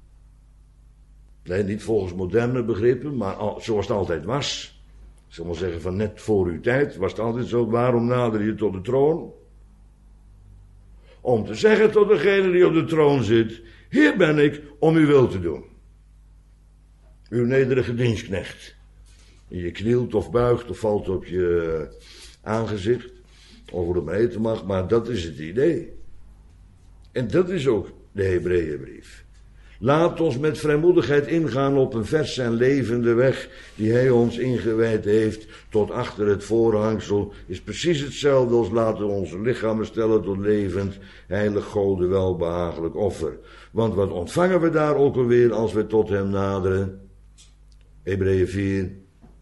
Nee, niet volgens moderne begrippen, maar zoals het altijd was. Ik zal maar zeggen, van net voor uw tijd was het altijd zo. Waarom nader je tot de troon? Om te zeggen tot degene die op de troon zit, hier ben ik om uw wil te doen. Uw nederige dienstknecht. Je knielt of buigt of valt op je aangezicht. Of hoe het maar heten mag, maar dat is het idee. En dat is ook de Hebreeënbrief. Laat ons met vrijmoedigheid ingaan op een verse en levende weg die hij ons ingewijd heeft tot achter het voorhangsel. Is precies hetzelfde als laten we onze lichamen stellen tot levend, heilig, gode, welbehagelijk offer. Want wat ontvangen we daar ook alweer als we tot hem naderen? Hebreeën 4.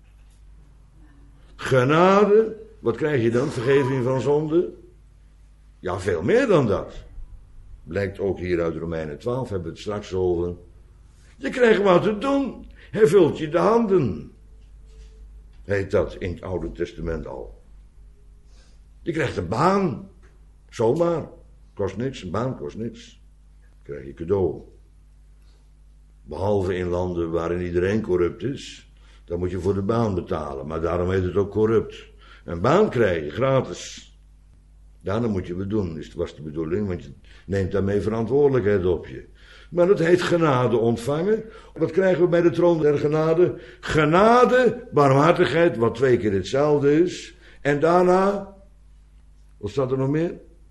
Genade. Wat krijg je dan? Vergeving van zonde? Ja, veel meer dan dat. Blijkt ook hier uit Romeinen 12, hebben we het straks over. Je krijgt wat te doen. Hij vult je de handen. Heet dat in het Oude Testament al. Je krijgt een baan. Zomaar. Kost niks. Een baan kost niks. Krijg je cadeau. Behalve in landen waarin iedereen corrupt is. Dan moet je voor de baan betalen. Maar daarom heet het ook corrupt. Een baan krijg je gratis. Daarom moet je het doen, dat was de bedoeling, want je neemt daarmee verantwoordelijkheid op je. Maar dat heet genade ontvangen. Wat krijgen we bij de troon der genade? Genade, barmhartigheid, wat 2 keer hetzelfde is. En daarna, wat staat er nog meer?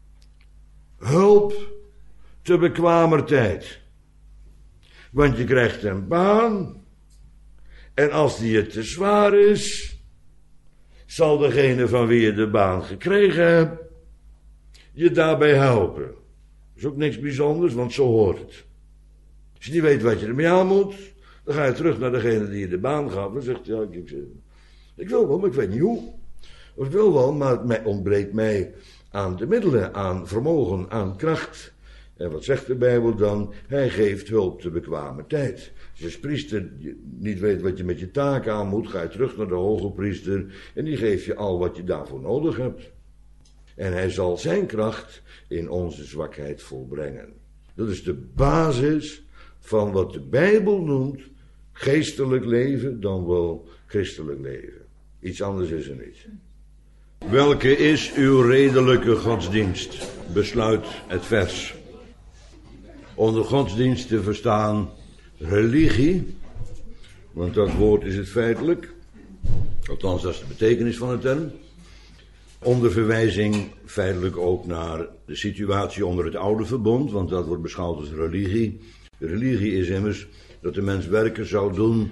Hulp te bekwamer tijd. Want je krijgt een baan. En als die het te zwaar is, zal degene van wie je de baan gekregen hebt, je daarbij helpen. Dat is ook niks bijzonders, want zo hoort het. Als je niet weet wat je ermee aan moet, dan ga je terug naar degene die je de baan gaf en zegt, ja, ik wil wel, maar ik weet niet hoe. Of ik wil wel, maar het ontbreekt mij aan de middelen, aan vermogen, aan kracht. En wat zegt de Bijbel dan? Hij geeft hulp te bekwamer tijd. Als je als priester niet weet wat je met je taak aan moet, ga je terug naar de hoge priester en die geeft je al wat je daarvoor nodig hebt. En hij zal zijn kracht in onze zwakheid volbrengen. Dat is de basis van wat de Bijbel noemt geestelijk leven, dan wel christelijk leven. Iets anders is er niet. Welke is uw redelijke godsdienst? Besluit het vers. Onder godsdienst te verstaan religie, want dat woord is het feitelijk. Althans, dat is de betekenis van de term. Onder verwijzing feitelijk ook naar de situatie onder het oude verbond, want dat wordt beschouwd als religie. Religie is immers dat de mens werken zou doen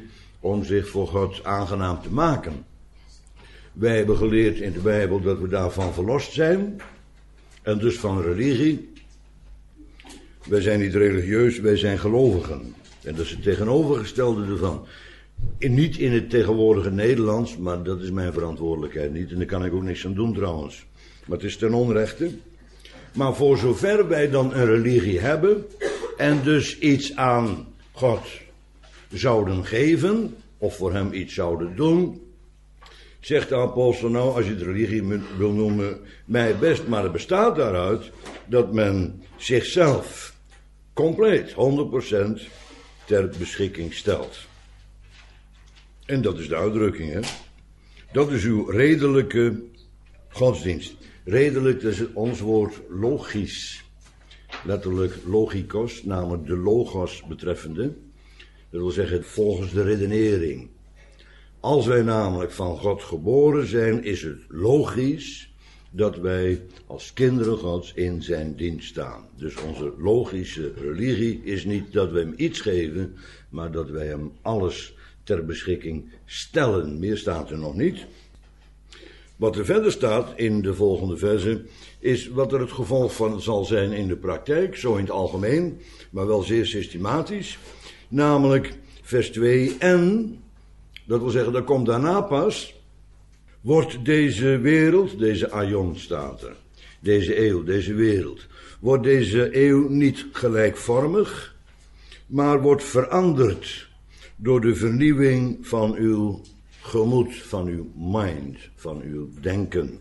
om zich voor God aangenaam te maken. Wij hebben geleerd in de Bijbel dat we daarvan verlost zijn. En dus van religie. Wij zijn niet religieus, wij zijn gelovigen. En dat is het tegenovergestelde ervan. Niet in het tegenwoordige Nederlands, maar dat is mijn verantwoordelijkheid niet. En daar kan ik ook niks aan doen trouwens. Maar het is ten onrechte. Maar voor zover wij dan een religie hebben en dus iets aan God zouden geven, of voor hem iets zouden doen, zegt de apostel, nou, als je het religie wil noemen, mij best, maar het bestaat daaruit dat men zichzelf compleet, 100% ter beschikking stelt. En dat is de uitdrukking, hè. Dat is uw redelijke godsdienst. Redelijk, dat is ons woord logisch. Letterlijk logikos, namelijk de logos betreffende. Dat wil zeggen volgens de redenering. Als wij namelijk van God geboren zijn, is het logisch dat wij als kinderen Gods in zijn dienst staan. Dus onze logische religie is niet dat wij hem iets geven, maar dat wij hem alles ter beschikking stellen. Meer staat er nog niet. Wat er verder staat in de volgende versen is wat er het gevolg van zal zijn in de praktijk, zo in het algemeen, maar wel zeer systematisch. Namelijk vers 2, en, dat wil zeggen, dat komt daarna pas, wordt deze wereld, deze aion staat er, deze eeuw, deze wereld, wordt deze eeuw niet gelijkvormig, maar wordt veranderd door de vernieuwing van uw gemoed, van uw mind, van uw denken.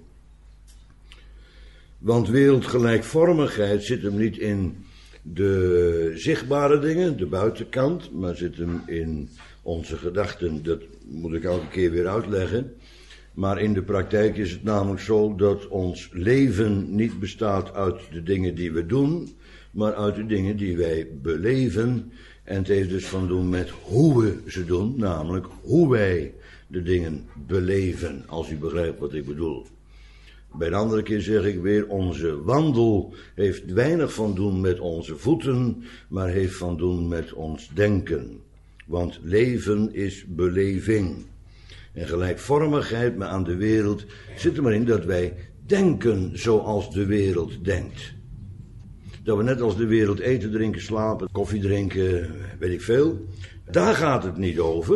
Want wereldgelijkvormigheid zit hem niet in de zichtbare dingen, de buitenkant, maar zit hem in onze gedachten. Dat moet ik elke keer weer uitleggen. Maar in de praktijk is het namelijk zo dat ons leven niet bestaat uit de dingen die we doen, maar uit de dingen die wij beleven. En het heeft dus van doen met hoe we ze doen, namelijk hoe wij de dingen beleven, als u begrijpt wat ik bedoel. Bij een andere keer zeg ik weer, onze wandel heeft weinig van doen met onze voeten, maar heeft van doen met ons denken. Want leven is beleving. En gelijkvormigheid met aan de wereld zit er maar in dat wij denken zoals de wereld denkt. Dat we net als de wereld eten, drinken, slapen, koffie drinken, weet ik veel. Daar gaat het niet over.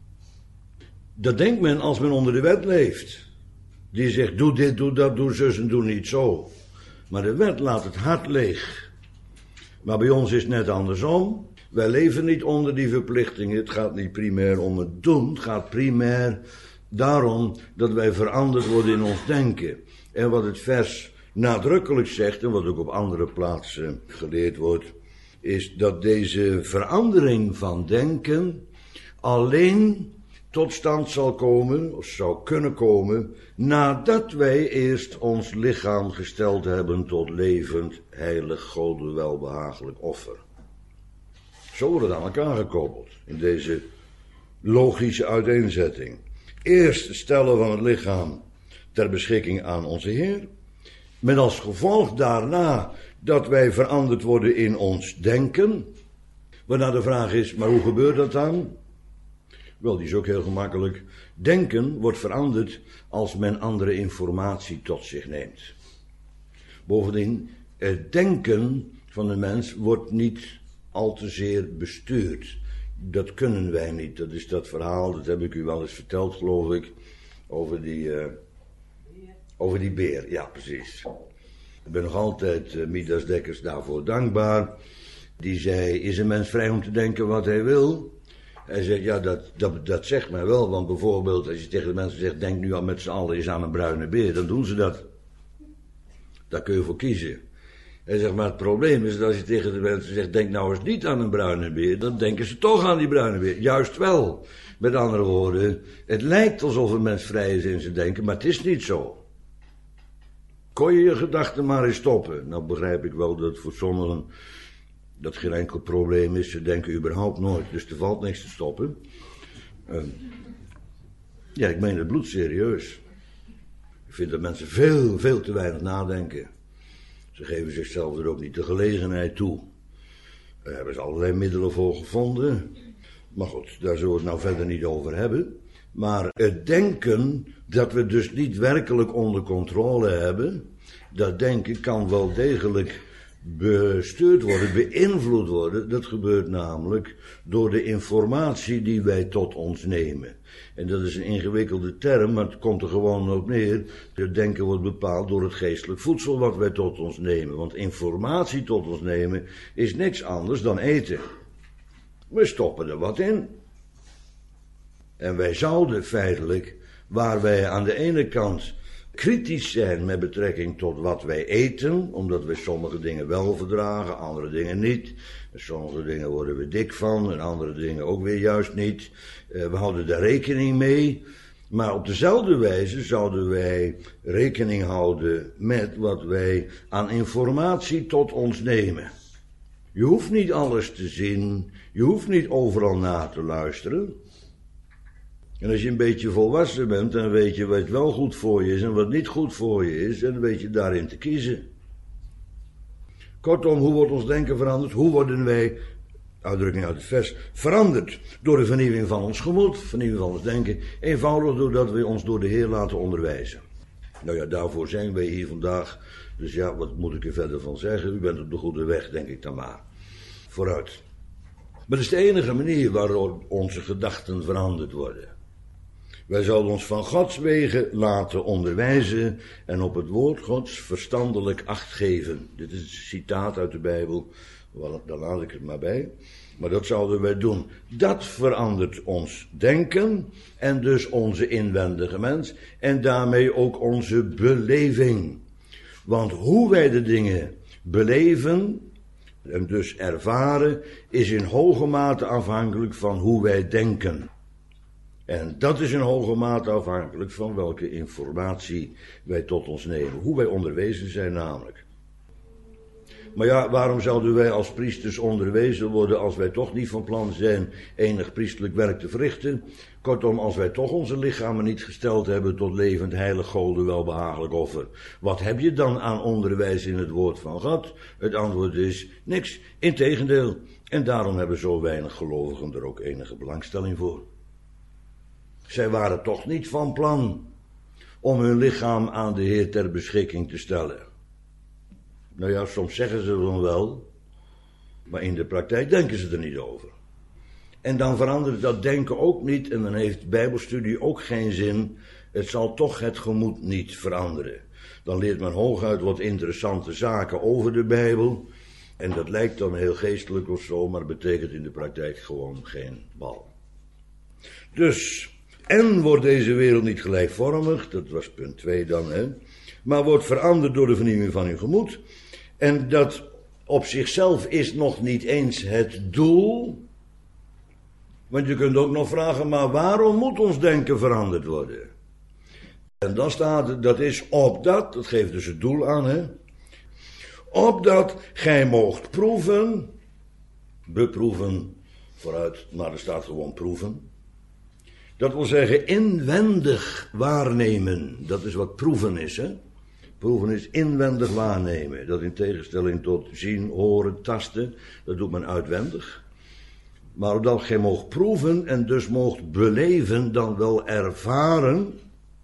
Dat denkt men als men onder de wet leeft. Die zegt, doe dit, doe dat, doe zus en doe niet zo. Maar de wet laat het hart leeg. Maar bij ons is het net andersom. Wij leven niet onder die verplichtingen. Het gaat niet primair om het doen. Het gaat primair daarom dat wij veranderd worden in ons denken. En wat het vers nadrukkelijk zegt, en wat ook op andere plaatsen geleerd wordt, is dat deze verandering van denken alleen tot stand zal komen, of zou kunnen komen, nadat wij eerst ons lichaam gesteld hebben tot levend, heilig, Gode welbehagelijk offer. Zo wordt het aan elkaar gekoppeld, in deze logische uiteenzetting. Eerst stellen van het lichaam ter beschikking aan onze Heer, met als gevolg daarna dat wij veranderd worden in ons denken. Waarna de vraag is, maar hoe gebeurt dat dan? Wel, die is ook heel gemakkelijk. Denken wordt veranderd als men andere informatie tot zich neemt. Bovendien, het denken van de mens wordt niet al te zeer bestuurd. Dat kunnen wij niet. Dat is dat verhaal, dat heb ik u wel eens verteld, geloof ik, over die beer. Ja, precies. Ik ben nog altijd Midas Dekkers daarvoor dankbaar. Die zei, is een mens vrij om te denken wat hij wil? Hij zegt, ja, dat zegt mij wel, want bijvoorbeeld als je tegen de mensen zegt, denk nu al met z'n allen eens aan een bruine beer, dan doen ze dat. Daar kun je voor kiezen. Hij zegt, maar het probleem is dat als je tegen de mensen zegt, denk nou eens niet aan een bruine beer, dan denken ze toch aan die bruine beer. Juist wel. Met andere woorden, het lijkt alsof een mens vrij is in zijn denken, maar het is niet zo. Kon je gedachten maar eens stoppen? Nou begrijp ik wel dat voor sommigen dat geen enkel probleem is. Ze denken überhaupt nooit, dus er valt niks te stoppen. Ja, ik meen het bloedserieus. Ik vind dat mensen veel te weinig nadenken. Ze geven zichzelf er ook niet de gelegenheid toe. Daar hebben ze allerlei middelen voor gevonden. Maar goed, daar zullen we het nou verder niet over hebben. Maar het denken dat we dus niet werkelijk onder controle hebben, dat denken kan wel degelijk bestuurd worden, beïnvloed worden. Dat gebeurt namelijk door de informatie die wij tot ons nemen. En dat is een ingewikkelde term, maar het komt er gewoon op neer. Het denken wordt bepaald door het geestelijk voedsel wat wij tot ons nemen. Want informatie tot ons nemen is niks anders dan eten. We stoppen er wat in. En wij zouden feitelijk, waar wij aan de ene kant kritisch zijn met betrekking tot wat wij eten, omdat we sommige dingen wel verdragen, andere dingen niet. Sommige dingen worden we dik van en andere dingen ook weer juist niet. We houden daar rekening mee. Maar op dezelfde wijze zouden wij rekening houden met wat wij aan informatie tot ons nemen. Je hoeft niet alles te zien, je hoeft niet overal na te luisteren. En als je een beetje volwassen bent, dan weet je wat wel goed voor je is en wat niet goed voor je is. En dan weet je daarin te kiezen. Kortom, hoe wordt ons denken veranderd? Hoe worden wij, uitdrukking uit het vers, veranderd? Door de vernieuwing van ons gemoed, vernieuwing van ons denken. Eenvoudig doordat we ons door de Heer laten onderwijzen. Nou ja, daarvoor zijn wij hier vandaag. Dus ja, wat moet ik er verder van zeggen? U bent op de goede weg, denk ik dan maar. Vooruit. Maar dat is de enige manier waarop onze gedachten veranderd worden. Wij zouden ons van Gods wegen laten onderwijzen en op het woord Gods verstandelijk acht geven. Dit is een citaat uit de Bijbel, daar laat ik het maar bij. Maar dat zouden wij doen. Dat verandert ons denken en dus onze inwendige mens en daarmee ook onze beleving. Want hoe wij de dingen beleven en dus ervaren is in hoge mate afhankelijk van hoe wij denken. En dat is in hoge mate afhankelijk van welke informatie wij tot ons nemen. Hoe wij onderwezen zijn namelijk. Maar ja, waarom zouden wij als priesters onderwezen worden als wij toch niet van plan zijn enig priestelijk werk te verrichten? Kortom, als wij toch onze lichamen niet gesteld hebben tot levend, heilig, Gode, welbehagelijk offer. Wat heb je dan aan onderwijs in het woord van God? Het antwoord is niks, integendeel. En daarom hebben zo weinig gelovigen er ook enige belangstelling voor. Zij waren toch niet van plan om hun lichaam aan de Heer ter beschikking te stellen. Nou ja, soms zeggen ze dan wel, maar in de praktijk denken ze er niet over. En dan verandert dat denken ook niet en dan heeft Bijbelstudie ook geen zin. Het zal toch het gemoed niet veranderen. Dan leert men hooguit wat interessante zaken over de Bijbel. En dat lijkt dan heel geestelijk of zo, maar betekent in de praktijk gewoon geen bal. Dus, en wordt deze wereld niet gelijkvormig, dat was punt 2 dan, maar wordt veranderd door de vernieuwing van uw gemoed. En dat op zichzelf is nog niet eens het doel. Want je kunt ook nog vragen, maar waarom moet ons denken veranderd worden? En dan staat, dat is opdat, dat geeft dus het doel aan, opdat gij moogt proeven, beproeven, vooruit, maar er staat gewoon proeven. Dat wil zeggen inwendig waarnemen, dat is wat proeven is, Proeven is inwendig waarnemen, dat in tegenstelling tot zien, horen, tasten, dat doet men uitwendig. Maar opdat gij moogt proeven en dus moogt beleven, dan wel ervaren,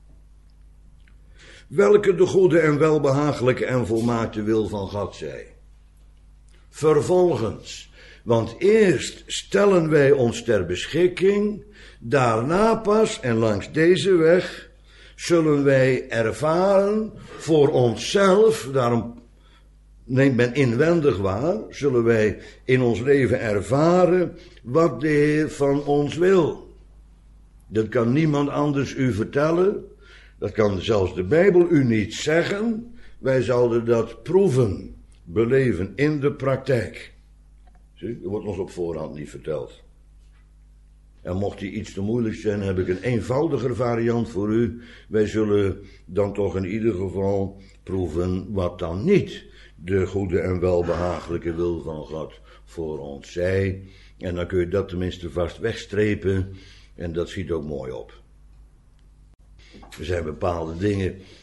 welke de goede en welbehagelijke en volmaakte wil van God zij. Vervolgens, want eerst stellen wij ons ter beschikking, daarna pas en langs deze weg zullen wij ervaren voor onszelf, daarom neemt men inwendig waar, zullen wij in ons leven ervaren wat de Heer van ons wil. Dat kan niemand anders u vertellen, dat kan zelfs de Bijbel u niet zeggen, wij zouden dat proeven, beleven in de praktijk. Zie, dat wordt ons op voorhand niet verteld. En mocht die iets te moeilijk zijn, heb ik een eenvoudiger variant voor u. Wij zullen dan toch in ieder geval proeven wat dan niet de goede en welbehagelijke wil van God voor ons zij. En dan kun je dat tenminste vast wegstrepen en dat ziet ook mooi op. Er zijn bepaalde dingen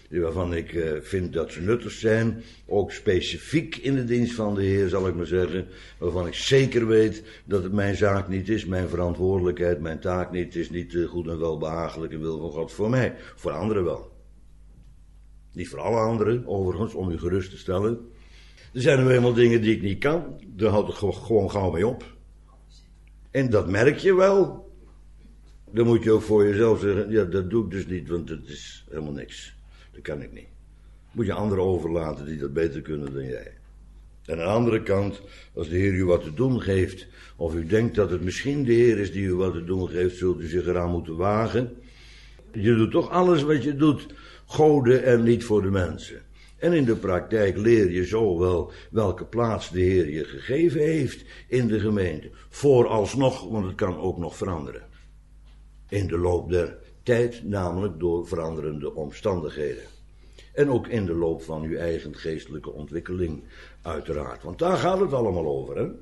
waarvan ik vind dat ze nuttig zijn, ook specifiek in de dienst van de Heer, zal ik maar zeggen, waarvan ik zeker weet dat het mijn zaak niet is, mijn verantwoordelijkheid, mijn taak niet, het is niet de goed en welbehagelijke wil van God voor mij, voor anderen wel. Niet voor alle anderen, overigens, om u gerust te stellen. Er zijn nu eenmaal dingen die ik niet kan, daar houd ik gewoon gauw mee op. En dat merk je wel. Dan moet je ook voor jezelf zeggen, ja, dat doe ik dus niet, want dat is helemaal niks. Dat kan ik niet. Moet je anderen overlaten die dat beter kunnen dan jij. En aan de andere kant, als de Heer u wat te doen geeft, of u denkt dat het misschien de Heer is die u wat te doen geeft, zult u zich eraan moeten wagen. Je doet toch alles wat je doet, goden en niet voor de mensen. En in de praktijk leer je zo wel welke plaats de Heer je gegeven heeft in de gemeente. Vooralsnog, want het kan ook nog veranderen. In de loop der tijd, namelijk door veranderende omstandigheden. En ook in de loop van uw eigen geestelijke ontwikkeling, uiteraard. Want daar gaat het allemaal over, hè.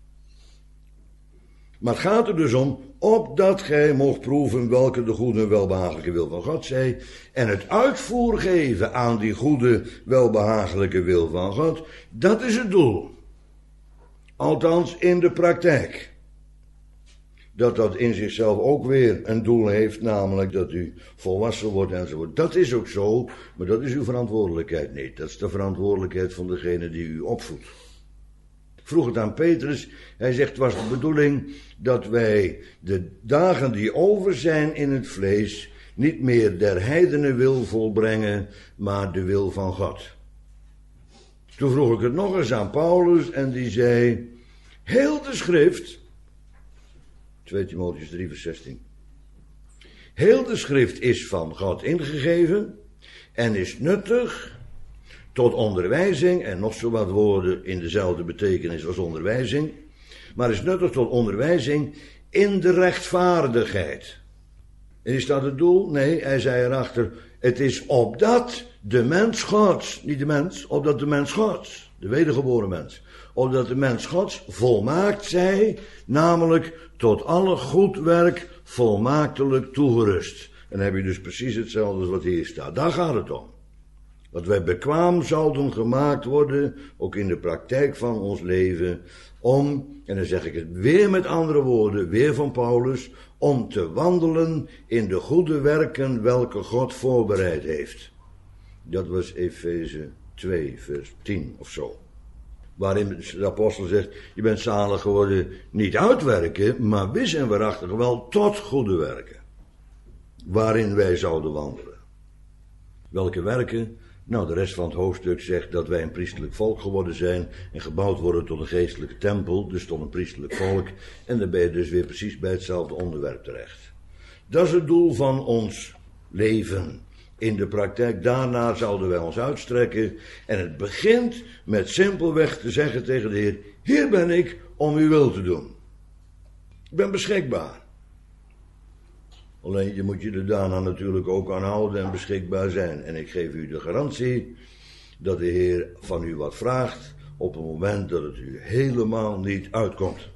Maar het gaat er dus om, opdat gij mocht proeven welke de goede en welbehagelijke wil van God zij, en het uitvoer geven aan die goede, welbehagelijke wil van God, dat is het doel. Althans in de praktijk. Dat in zichzelf ook weer een doel heeft, namelijk dat u volwassen wordt enzovoort. Dat is ook zo, maar dat is uw verantwoordelijkheid niet. Dat is de verantwoordelijkheid van degene die u opvoedt. Ik vroeg het aan Petrus, hij zegt, het was de bedoeling dat wij de dagen die over zijn in het vlees niet meer der heidenen wil volbrengen, maar de wil van God. Toen vroeg ik het nog eens aan Paulus en die zei, heel de schrift, 2 Timotheüs 3 vers 16, heel de schrift is van God ingegeven en is nuttig tot onderwijzing, en nog zo wat woorden in dezelfde betekenis als onderwijzing, maar is nuttig tot onderwijzing in de rechtvaardigheid. En is dat het doel? Nee, hij zei erachter, het is opdat de mens Gods, niet de mens, opdat de mens Gods, de wedergeboren mens, opdat de mens Gods volmaakt zij, namelijk tot alle goed werk volmaaktelijk toegerust. En dan heb je dus precies hetzelfde als wat hier staat. Daar gaat het om. Dat wij bekwaam zouden gemaakt worden, ook in de praktijk van ons leven, om, en dan zeg ik het weer met andere woorden, weer van Paulus, om te wandelen in de goede werken welke God voorbereid heeft. Dat was Efeze 2 vers 10 of zo. Waarin de apostel zegt, je bent zalig geworden niet uit werken, maar wis en waarachtig wel tot goede werken. Waarin wij zouden wandelen. Welke werken? Nou, de rest van het hoofdstuk zegt dat wij een priestelijk volk geworden zijn en gebouwd worden tot een geestelijke tempel, dus tot een priestelijk volk. En dan ben je dus weer precies bij hetzelfde onderwerp terecht. Dat is het doel van ons leven. In de praktijk, daarna zouden wij ons uitstrekken. En het begint met simpelweg te zeggen tegen de Heer, hier ben ik om uw wil te doen. Ik ben beschikbaar. Alleen je moet je er daarna natuurlijk ook aan houden en beschikbaar zijn. En ik geef u de garantie dat de Heer van u wat vraagt op het moment dat het u helemaal niet uitkomt.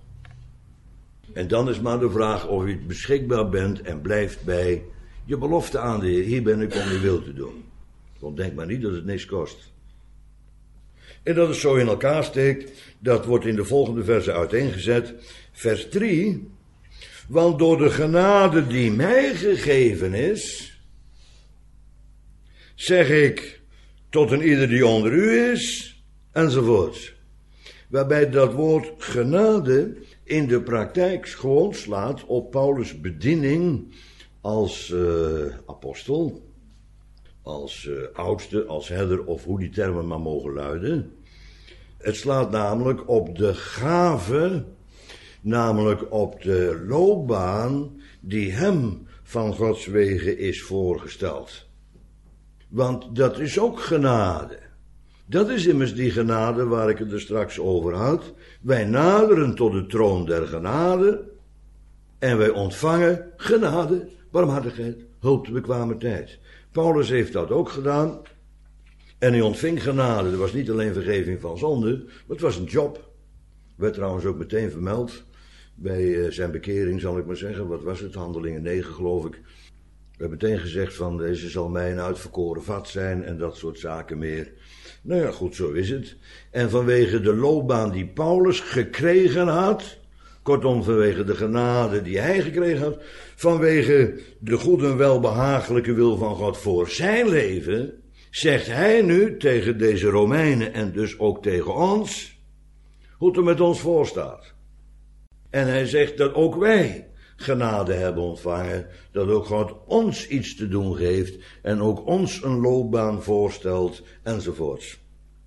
En dan is maar de vraag of u beschikbaar bent en blijft bij je belofte aan de Heer. Hier ben ik om uw wil te doen. Want denk maar niet dat het niks kost. En dat het zo in elkaar steekt, dat wordt in de volgende versen uiteengezet. Vers 3... Want door de genade die mij gegeven is, zeg ik tot een ieder die onder u is, enzovoort. Waarbij dat woord genade in de praktijk gewoon slaat op Paulus' bediening als apostel, als oudste, als herder of hoe die termen maar mogen luiden. Het slaat namelijk op de gave, namelijk op de loopbaan die hem van Gods wegen is voorgesteld. Want dat is ook genade. Dat is immers die genade waar ik het er straks over had. Wij naderen tot de troon der genade en wij ontvangen genade, barmhartigheid, hulp te bekwame tijd. Paulus heeft dat ook gedaan en hij ontving genade. Er was niet alleen vergeving van zonde, maar het was een job. Werd trouwens ook meteen vermeld bij zijn bekering, zal ik maar zeggen. Wat was het? Handelingen 9, geloof ik. We hebben meteen gezegd van deze zal mij een uitverkoren vat zijn en dat soort zaken meer. Nou ja, goed, zo is het. En vanwege de loopbaan die Paulus gekregen had, kortom vanwege de genade die hij gekregen had, vanwege de goede en welbehagelijke wil van God voor zijn leven, zegt hij nu tegen deze Romeinen en dus ook tegen ons, hoe het er met ons voor staat. En hij zegt dat ook wij genade hebben ontvangen, dat ook God ons iets te doen geeft en ook ons een loopbaan voorstelt enzovoorts.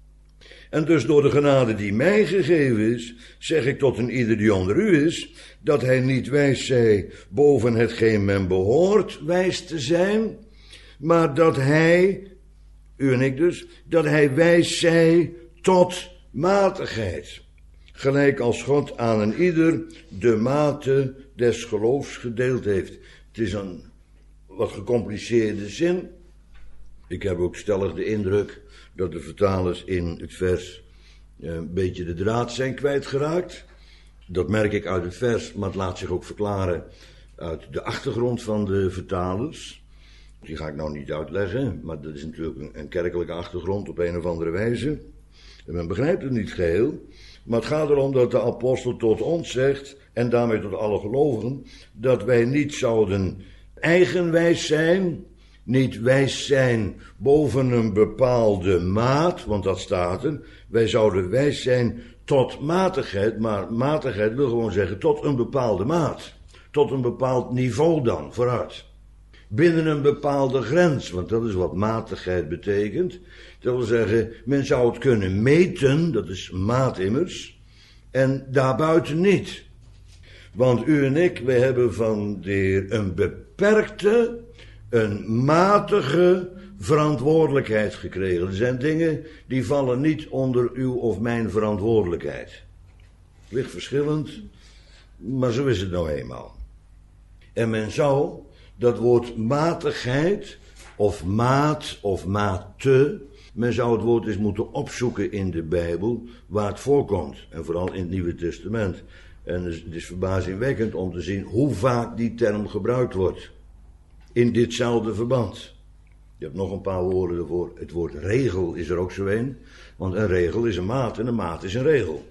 En dus door de genade die mij gegeven is, zeg ik tot een ieder die onder u is, dat hij niet wijs zij boven hetgeen men behoort wijs te zijn, maar dat hij, u en ik dus, dat hij wijs zij tot matigheid. Gelijk als God aan een ieder de mate des geloofs gedeeld heeft. Het is een wat gecompliceerde zin. Ik heb ook stellig de indruk dat de vertalers in het vers een beetje de draad zijn kwijtgeraakt. Dat merk ik uit het vers, maar het laat zich ook verklaren uit de achtergrond van de vertalers. Die ga ik nou niet uitleggen, maar dat is natuurlijk een kerkelijke achtergrond op een of andere wijze. En men begrijpt het niet geheel. Maar het gaat erom dat de apostel tot ons zegt, en daarmee tot alle gelovigen, dat wij niet zouden eigenwijs zijn, niet wijs zijn boven een bepaalde maat, want dat staat er. Wij zouden wijs zijn tot matigheid, maar matigheid wil gewoon zeggen tot een bepaalde maat. Tot een bepaald niveau dan, vooruit. Binnen een bepaalde grens, want dat is wat matigheid betekent. Dat wil zeggen, men zou het kunnen meten, dat is maat immers, en daarbuiten niet. Want u en ik, wij hebben van de Heer een beperkte, een matige verantwoordelijkheid gekregen. Er zijn dingen die vallen niet onder uw of mijn verantwoordelijkheid. Ligt verschillend, maar zo is het nou eenmaal. En men zou dat woord matigheid, of maat, of mate, men zou het woord eens moeten opzoeken in de Bijbel, waar het voorkomt. En vooral in het Nieuwe Testament. En het is verbazingwekkend om te zien hoe vaak die term gebruikt wordt. In ditzelfde verband. Je hebt nog een paar woorden ervoor. Het woord regel is er ook zo een. Want een regel is een maat en een maat is een regel.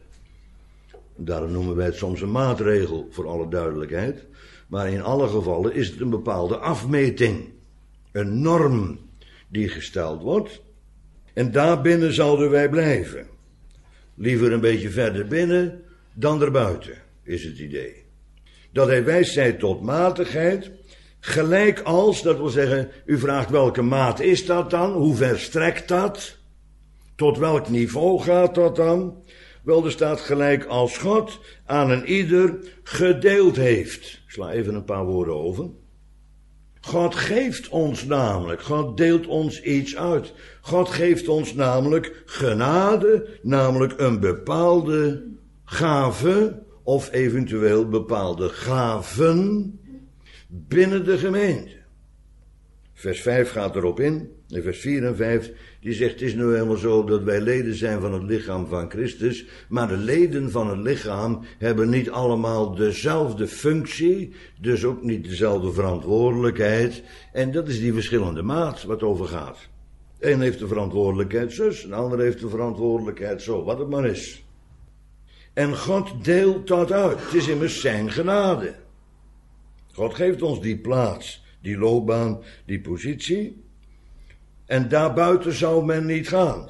Daarom noemen wij het soms een maatregel, voor alle duidelijkheid. Maar in alle gevallen is het een bepaalde afmeting. Een norm die gesteld wordt. En daarbinnen zouden wij blijven. Liever een beetje verder binnen dan erbuiten, is het idee. Dat hij wijs zij tot matigheid, gelijk als, dat wil zeggen, u vraagt welke maat is dat dan? Hoe ver strekt dat? Tot welk niveau gaat dat dan? Wel, er staat gelijk als God aan een ieder gedeeld heeft. Ik sla even een paar woorden over. God geeft ons namelijk, God deelt ons iets uit. God geeft ons namelijk genade, namelijk een bepaalde gave, of eventueel bepaalde gaven binnen de gemeente. Vers 5 gaat erop in, en vers 4 en 5, die zegt, het is nu helemaal zo dat wij leden zijn van het lichaam van Christus, maar de leden van het lichaam hebben niet allemaal dezelfde functie, dus ook niet dezelfde verantwoordelijkheid, en dat is die verschillende maat wat over gaat. Eén heeft de verantwoordelijkheid zus, een ander heeft de verantwoordelijkheid zo, wat het maar is. En God deelt dat uit, het is immers zijn genade. God geeft ons die plaats, die loopbaan, die positie. En daarbuiten zou men niet gaan.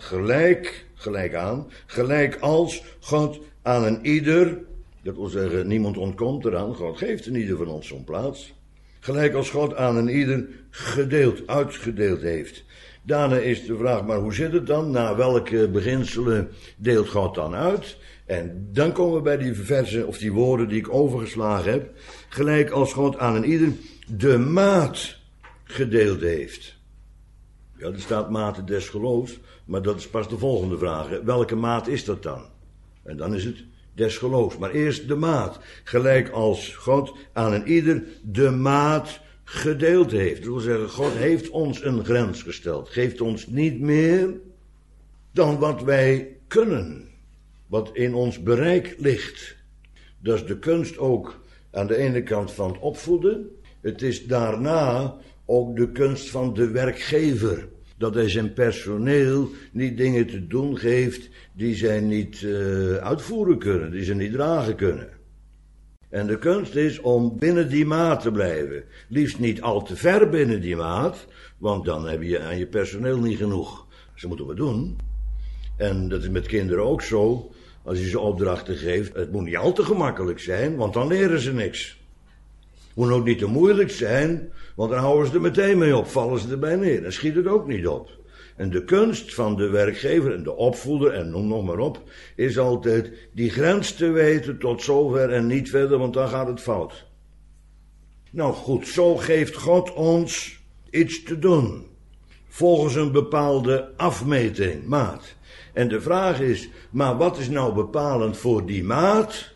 Gelijk als God aan een ieder, dat wil zeggen niemand ontkomt eraan, God geeft een ieder van ons zo'n plaats. Gelijk als God aan een ieder uitgedeeld heeft. Daarna is de vraag, maar hoe zit het dan? Naar welke beginselen deelt God dan uit? En dan komen we bij die versen of die woorden die ik overgeslagen heb. Gelijk als God aan een ieder de maat gedeeld heeft. Ja, er staat mate des geloofs, maar dat is pas de volgende vraag. Welke maat is dat dan? En dan is het des geloofs. Maar eerst de maat. Gelijk als God aan een ieder de maat gedeeld heeft. Dat wil zeggen, God heeft ons een grens gesteld. Geeft ons niet meer dan wat wij kunnen. Wat in ons bereik ligt. Dat is de kunst ook aan de ene kant van het opvoeden. Het is daarna ook de kunst van de werkgever. Dat hij zijn personeel niet dingen te doen geeft die zij niet uitvoeren kunnen, die ze niet dragen kunnen. En de kunst is om binnen die maat te blijven. Liefst niet al te ver binnen die maat, want dan heb je aan je personeel niet genoeg. Ze moeten wat doen. En dat is met kinderen ook zo. Als je ze opdrachten geeft, het moet niet al te gemakkelijk zijn, want dan leren ze niks. Het moet ook niet te moeilijk zijn, want dan houden ze er meteen mee op, vallen ze erbij neer. Dan schiet het ook niet op. En de kunst van de werkgever en de opvoeder, en noem nog maar op, is altijd die grens te weten tot zover en niet verder, want dan gaat het fout. Nou goed, zo geeft God ons iets te doen. Volgens een bepaalde afmeting, maat. En de vraag is, maar wat is nou bepalend voor die maat?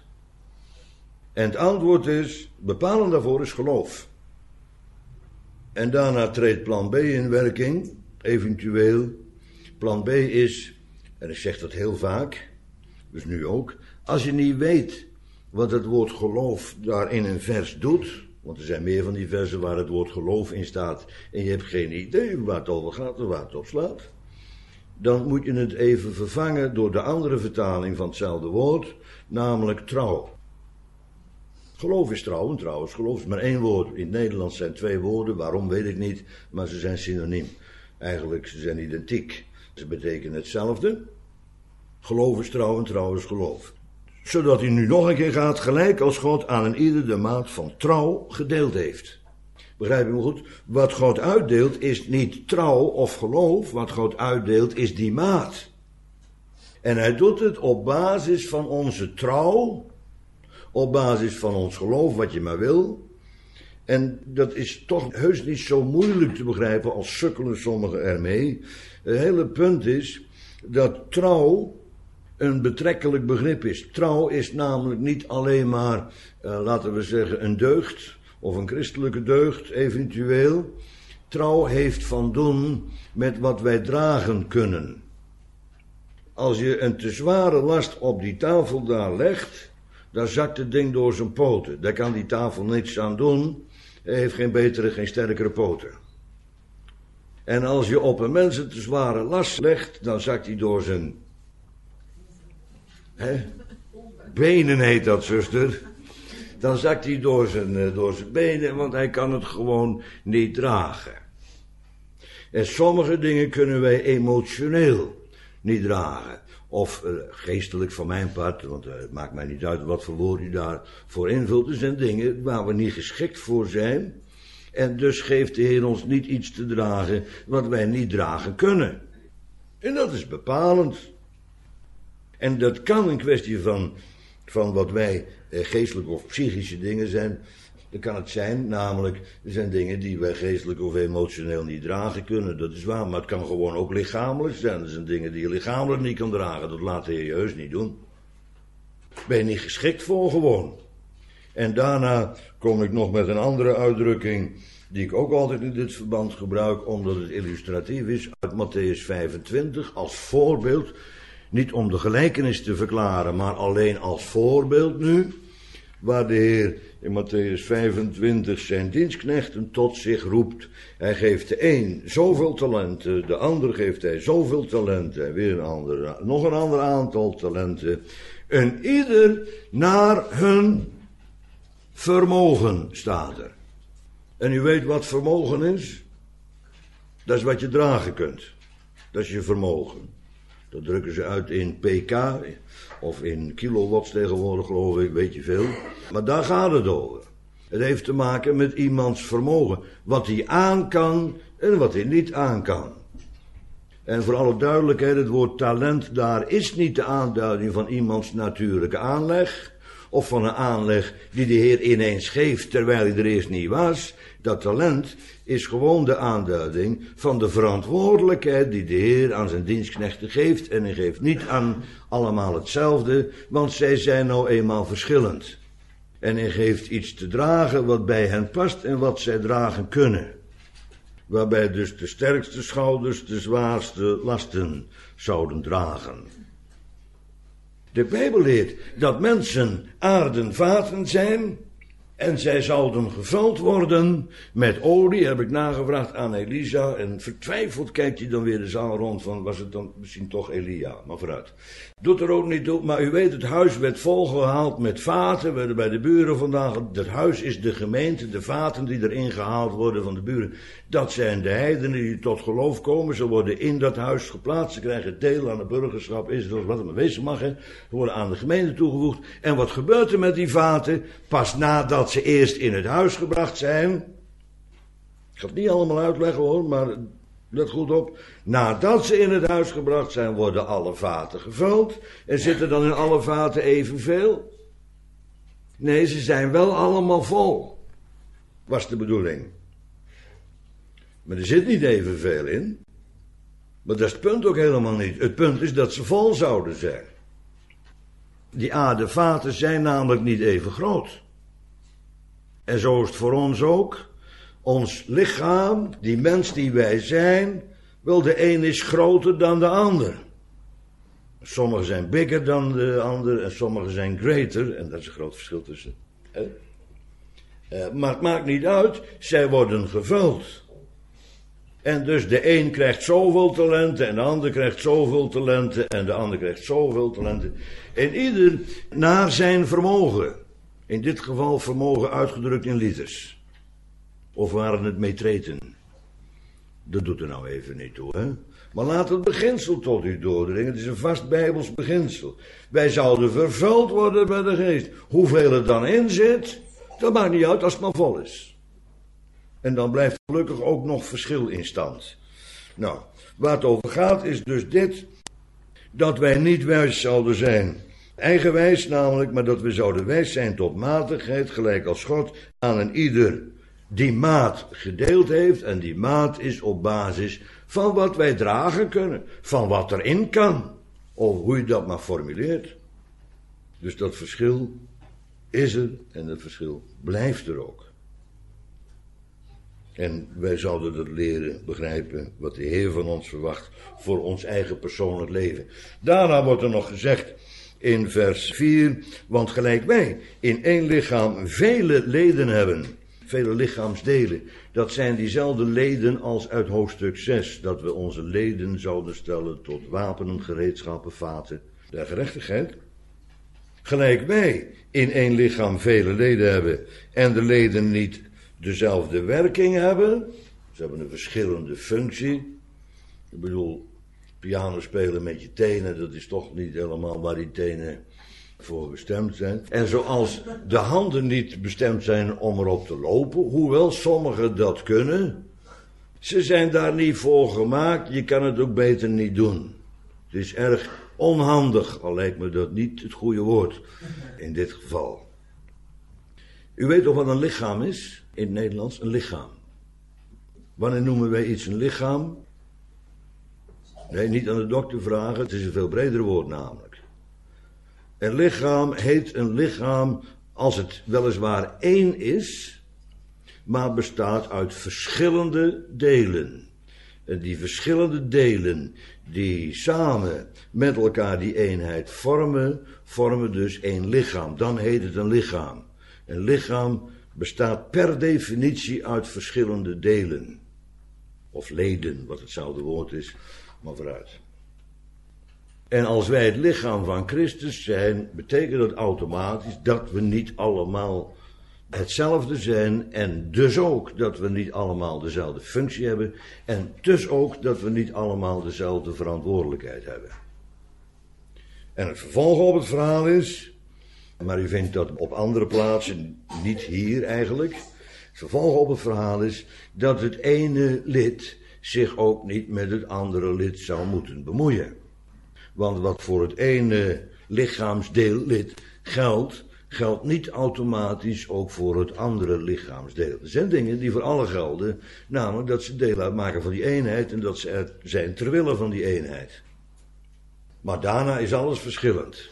En het antwoord is, bepalend daarvoor is geloof. En daarna treedt plan B in werking, eventueel. Plan B is, en ik zeg dat heel vaak, dus nu ook, als je niet weet wat het woord geloof daar in een vers doet, want er zijn meer van die versen waar het woord geloof in staat, en je hebt geen idee waar het over gaat of waar het op slaat, dan moet je het even vervangen door de andere vertaling van hetzelfde woord, namelijk trouw. Geloof is trouw en trouw is geloof. Het is maar één woord. In het Nederlands zijn 2 woorden, waarom weet ik niet, maar ze zijn synoniem. Eigenlijk, ze zijn identiek. Ze betekenen hetzelfde. Geloof is trouw en trouw is geloof. Zodat hij nu nog een keer gaat, gelijk als God aan een ieder de maat van trouw gedeeld heeft. Begrijp je me goed? Wat God uitdeelt is niet trouw of geloof. Wat God uitdeelt is die maat. En hij doet het op basis van onze trouw, op basis van ons geloof, wat je maar wil. En dat is toch heus niet zo moeilijk te begrijpen als sukkelen sommigen ermee. Het hele punt is dat trouw een betrekkelijk begrip is. Trouw is namelijk niet alleen maar, laten we zeggen, een deugd of een christelijke deugd eventueel. Trouw heeft van doen met wat wij dragen kunnen. Als je een te zware last op die tafel daar legt, dan zakt het ding door zijn poten. Daar kan die tafel niets aan doen. Hij heeft geen betere, geen sterkere poten. En als je op een mens een te zware last legt, dan zakt hij door zijn benen, heet dat, zuster. Dan zakt hij door zijn benen, want hij kan het gewoon niet dragen. En sommige dingen kunnen wij emotioneel niet dragen. Of geestelijk van mijn part, want het maakt mij niet uit wat voor woord u daarvoor invult. Er zijn dingen waar we niet geschikt voor zijn. En dus geeft de Heer ons niet iets te dragen wat wij niet dragen kunnen. En dat is bepalend. En dat kan een kwestie van wat wij geestelijke of psychische dingen zijn. Dan kan het zijn, namelijk, er zijn dingen die wij geestelijk of emotioneel niet dragen kunnen. Dat is waar, maar het kan gewoon ook lichamelijk zijn. Er zijn dingen die je lichamelijk niet kan dragen. Dat laat de Heer je heus niet doen. Ben je niet geschikt voor gewoon. En daarna kom ik nog met een andere uitdrukking, die ik ook altijd in dit verband gebruik, omdat het illustratief is, uit Mattheüs 25, als voorbeeld. Niet om de gelijkenis te verklaren, maar alleen als voorbeeld nu. Waar de Heer in Mattheüs 25 zijn dienstknechten tot zich roept. Hij geeft de een zoveel talenten, de ander geeft hij zoveel talenten, weer een ander, nog een ander aantal talenten. En ieder naar hun vermogen staat er. En u weet wat vermogen is? Dat is wat je dragen kunt. Dat is je vermogen. Dat drukken ze uit in pk of in kilowatts tegenwoordig, geloof ik, weet je veel. Maar daar gaat het over. Het heeft te maken met iemands vermogen. Wat hij aan kan en wat hij niet aan kan. En voor alle duidelijkheid, het woord talent daar is niet de aanduiding van iemands natuurlijke aanleg. Of van een aanleg die de Heer ineens geeft terwijl hij er eerst niet was. Dat talent is gewoon de aanduiding van de verantwoordelijkheid die de Heer aan zijn dienstknechten geeft. En hij geeft niet aan allemaal hetzelfde, want zij zijn nou eenmaal verschillend. En hij geeft iets te dragen wat bij hen past en wat zij dragen kunnen. Waarbij dus de sterkste schouders de zwaarste lasten zouden dragen. De Bijbel leert dat mensen aarden vaten zijn En zij zouden gevuld worden met olie, heb ik nagevraagd aan Elisa. En vertwijfeld kijkt hij dan weer de zaal rond van, was het dan misschien toch Elia? Maar vooruit. Doet er ook niet toe, maar u weet, het huis werd volgehaald met vaten. Werden bij de buren vandaag. Het huis is de gemeente, de vaten die erin gehaald worden van de buren. Dat zijn de heidenen die tot geloof komen. Ze worden in dat huis geplaatst. Ze krijgen deel aan het burgerschap Israël, wat er maar wezen mag. Ze worden aan de gemeente toegevoegd. En wat gebeurt er met die vaten? Pas nadat ze eerst in het huis gebracht zijn. Ik ga het niet allemaal uitleggen hoor, maar let goed op. Nadat ze in het huis gebracht zijn, worden alle vaten gevuld. En zitten dan in alle vaten evenveel? Nee, ze zijn wel allemaal vol. Was de bedoeling. Maar er zit niet evenveel in. Maar dat is het punt ook helemaal niet. Het punt is dat ze vol zouden zijn. Die aardevaten zijn namelijk niet even groot. En zo is het voor ons ook. Ons lichaam, die mens die wij zijn, wel de een is groter dan de ander. Sommigen zijn bigger dan de ander en sommigen zijn greater. En daar is een groot verschil tussen. Maar het maakt niet uit, zij worden gevuld. En dus de een krijgt zoveel talenten en de ander krijgt zoveel talenten en de ander krijgt zoveel talenten. En ieder naar zijn vermogen. In dit geval vermogen uitgedrukt in liters. Of waren het metreten? Dat doet er nou even niet toe, hè? Maar laat het beginsel tot u doordringen. Het is een vast Bijbels beginsel. Wij zouden vervuld worden bij de geest. Hoeveel er dan in zit, dat maakt niet uit als het maar vol is. En dan blijft gelukkig ook nog verschil in stand. Nou, waar het over gaat is dus dit. Dat wij niet wijs zouden zijn. Eigenwijs namelijk, maar dat we zouden wijs zijn tot matigheid, gelijk als God aan een ieder die maat gedeeld heeft. En die maat is op basis van wat wij dragen kunnen, van wat erin kan. Of hoe je dat maar formuleert. Dus dat verschil is er en dat verschil blijft er ook. En wij zouden dat leren begrijpen wat de Heer van ons verwacht voor ons eigen persoonlijk leven. Daarna wordt er nog gezegd in vers 4, want gelijk wij in één lichaam vele leden hebben, vele lichaamsdelen, dat zijn diezelfde leden als uit hoofdstuk 6, dat we onze leden zouden stellen tot wapenen, gereedschappen, vaten der gerechtigheid. Gelijk wij in één lichaam vele leden hebben en de leden niet dezelfde werking hebben, ze hebben een verschillende functie. Ik bedoel, piano spelen met je tenen, dat is toch niet helemaal waar die tenen voor bestemd zijn. En zoals de handen niet bestemd zijn om erop te lopen, hoewel sommigen dat kunnen, ze zijn daar niet voor gemaakt, je kan het ook beter niet doen. Het is erg onhandig, al lijkt me dat niet het goede woord in dit geval. U weet toch wat een lichaam is? In het Nederlands, een lichaam. Wanneer noemen wij iets een lichaam? Nee, niet aan de dokter vragen, het is een veel breder woord namelijk. Een lichaam heet een lichaam als het weliswaar één is, maar bestaat uit verschillende delen. En die verschillende delen die samen met elkaar die eenheid vormen dus één lichaam. Dan heet het een lichaam. Een lichaam bestaat per definitie uit verschillende delen. Of leden, wat hetzelfde woord is, maar vooruit. En als wij het lichaam van Christus zijn, betekent dat automatisch dat we niet allemaal hetzelfde zijn. En dus ook dat we niet allemaal dezelfde functie hebben. En dus ook dat we niet allemaal dezelfde verantwoordelijkheid hebben. En het vervolg op het verhaal is, maar u vindt dat op andere plaatsen, niet hier eigenlijk. Het vervolg op het verhaal is dat het ene lid zich ook niet met het andere lid zou moeten bemoeien. Want wat voor het ene lichaamsdeel lid geldt niet automatisch ook voor het andere lichaamsdeel. Er zijn dingen die voor alle gelden, namelijk dat ze deel uitmaken van die eenheid en dat ze er zijn ter wille van die eenheid. Maar daarna is alles verschillend.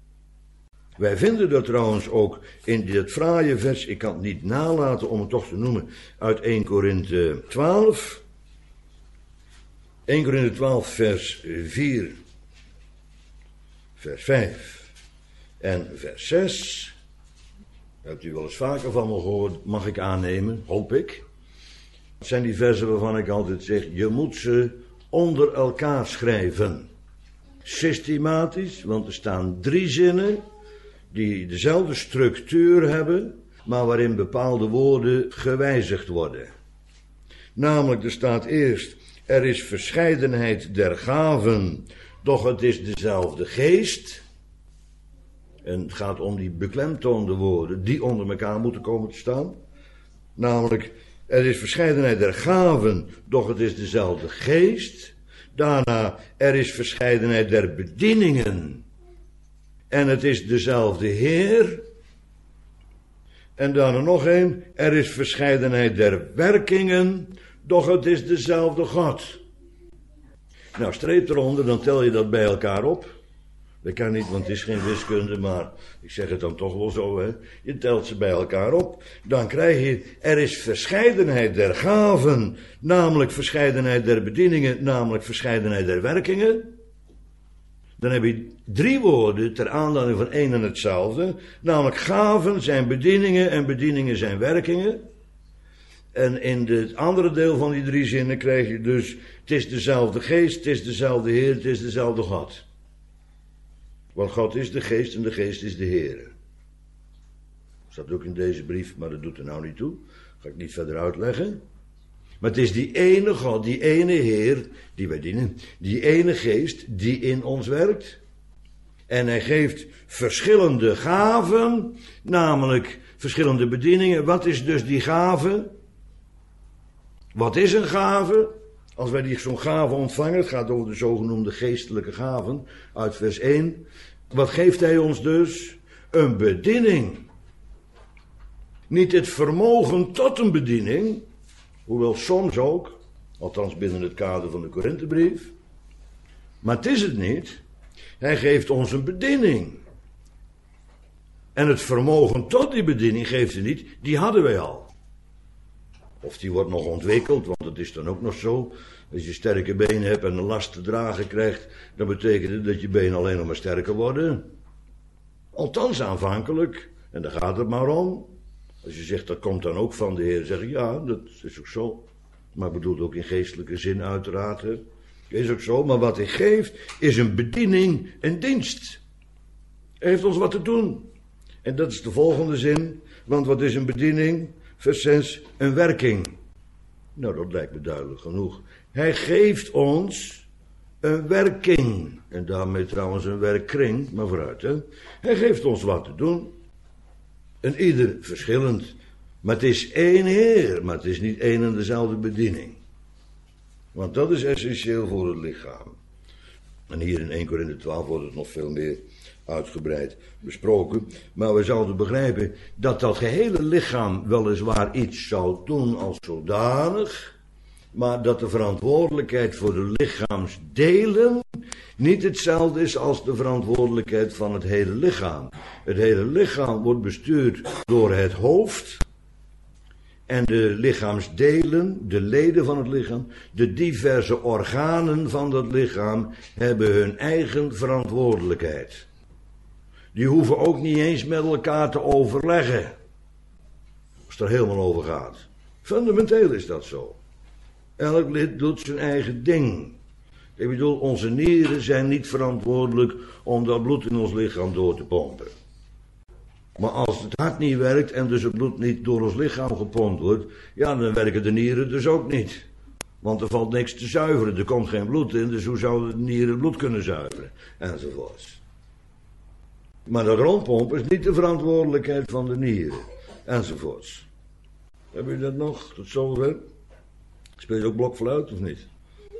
Wij vinden dat trouwens ook in dit fraaie vers, ik kan het niet nalaten om het toch te noemen, uit 1 Korinthe 12. 1 Korinthe 12 vers 4, vers 5 en vers 6. Hebt u wel eens vaker van me gehoord, mag ik aannemen, hoop ik. Dat zijn die versen waarvan ik altijd zeg, je moet ze onder elkaar schrijven. Systematisch, want er staan 3 zinnen die dezelfde structuur hebben, maar waarin bepaalde woorden gewijzigd worden. Namelijk, er staat eerst, er is verscheidenheid der gaven, doch het is dezelfde geest. En het gaat om die beklemtoonde woorden die onder elkaar moeten komen te staan. Namelijk, er is verscheidenheid der gaven, doch het is dezelfde geest. Daarna, er is verscheidenheid der bedieningen. En het is dezelfde Heer. En daarna nog een, er is verscheidenheid der werkingen, doch het is dezelfde God. Nou, streep eronder, dan tel je dat bij elkaar op. Dat kan niet, want het is geen wiskunde, maar ik zeg het dan toch wel zo, hè. Je telt ze bij elkaar op. Dan krijg je, er is verscheidenheid der gaven, namelijk verscheidenheid der bedieningen, namelijk verscheidenheid der werkingen. Dan heb je 3 woorden ter aanduiding van één en hetzelfde. Namelijk gaven zijn bedieningen en bedieningen zijn werkingen. En in het andere deel van die 3 zinnen krijg je dus, het is dezelfde geest, het is dezelfde Heer, het is dezelfde God. Want God is de geest en de geest is de Heer. Dat staat ook in deze brief, maar dat doet er nou niet toe. Dat ga ik niet verder uitleggen. Maar het is die ene God, die ene Heer, die wij dienen, die ene geest die in ons werkt. En hij geeft verschillende gaven, namelijk verschillende bedieningen. Wat is dus die gave? Wat is een gave? Als wij zo'n gave ontvangen, het gaat over de zogenoemde geestelijke gaven, uit vers 1. Wat geeft hij ons dus? Een bediening. Niet het vermogen tot een bediening, hoewel soms ook, althans binnen het kader van de Korinthebrief. Maar het is het niet. Hij geeft ons een bediening. En het vermogen tot die bediening geeft hij niet, die hadden wij al. Of die wordt nog ontwikkeld, want het is dan ook nog zo. Als je sterke benen hebt en een last te dragen krijgt, dan betekent het dat je benen alleen nog maar sterker worden. Althans aanvankelijk, en daar gaat het maar om. Als je zegt, dat komt dan ook van de Heer, zeg ik, ja, dat is ook zo. Maar bedoelt ook in geestelijke zin uiteraard. Hè. Is ook zo, maar wat hij geeft, is een bediening, een dienst. Hij heeft ons wat te doen. En dat is de volgende zin, want wat is een bediening? Vers 6, een werking. Nou, dat lijkt me duidelijk genoeg. Hij geeft ons een werking. En daarmee trouwens een werkkring, maar vooruit, hè. Hij geeft ons wat te doen. En ieder verschillend. Maar het is één Heer, maar het is niet één en dezelfde bediening. Want dat is essentieel voor het lichaam. En hier in 1 Korinthe 12 wordt het nog veel meer uitgebreid besproken. Maar we zouden begrijpen dat dat gehele lichaam weliswaar iets zou doen als zodanig, maar dat de verantwoordelijkheid voor de lichaamsdelen niet hetzelfde is als de verantwoordelijkheid van het hele lichaam. Het hele lichaam wordt bestuurd door het hoofd. En de lichaamsdelen, de leden van het lichaam, de diverse organen van dat lichaam hebben hun eigen verantwoordelijkheid. Die hoeven ook niet eens met elkaar te overleggen. Als het er helemaal over gaat. Fundamenteel is dat zo. Elk lid doet zijn eigen ding. Ik bedoel, onze nieren zijn niet verantwoordelijk om dat bloed in ons lichaam door te pompen. Maar als het hart niet werkt en dus het bloed niet door ons lichaam gepompt wordt, ja, dan werken de nieren dus ook niet. Want er valt niks te zuiveren, er komt geen bloed in, dus hoe zouden de nieren het bloed kunnen zuiveren? Enzovoorts. Maar dat rondpompen is niet de verantwoordelijkheid van de nieren. Enzovoorts. Heb je dat nog, tot zover? Speel je ook blokfluit of niet?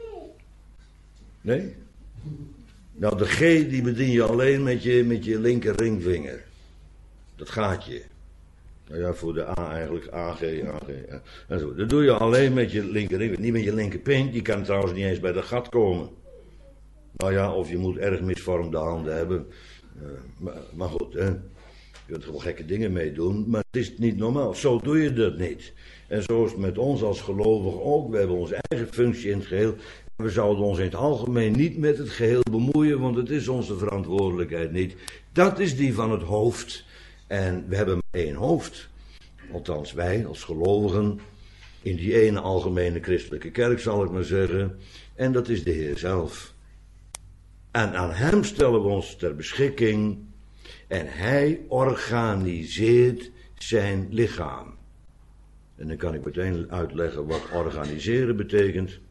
Nee? Nou, de G die bedien je alleen met je linker ringvinger. Dat gaatje. Nou ja, voor de A eigenlijk, AG. En zo. Dat doe je alleen met je linker ringvinger, niet met je linkerpink. Die kan trouwens niet eens bij dat gat komen. Nou ja, of je moet erg misvormde handen hebben. Maar goed, hè. Je kunt er wel gekke dingen mee doen, maar het is niet normaal. Zo doe je dat niet. En zo is het met ons als gelovigen ook. We hebben onze eigen functie in het geheel. We zouden ons in het algemeen niet met het geheel bemoeien, want het is onze verantwoordelijkheid niet. Dat is die van het hoofd. En we hebben maar één hoofd. Althans wij als gelovigen in die ene algemene christelijke kerk, zal ik maar zeggen. En dat is de Heer zelf. En aan hem stellen we ons ter beschikking. En hij organiseert zijn lichaam. En dan kan ik meteen uitleggen wat organiseren betekent.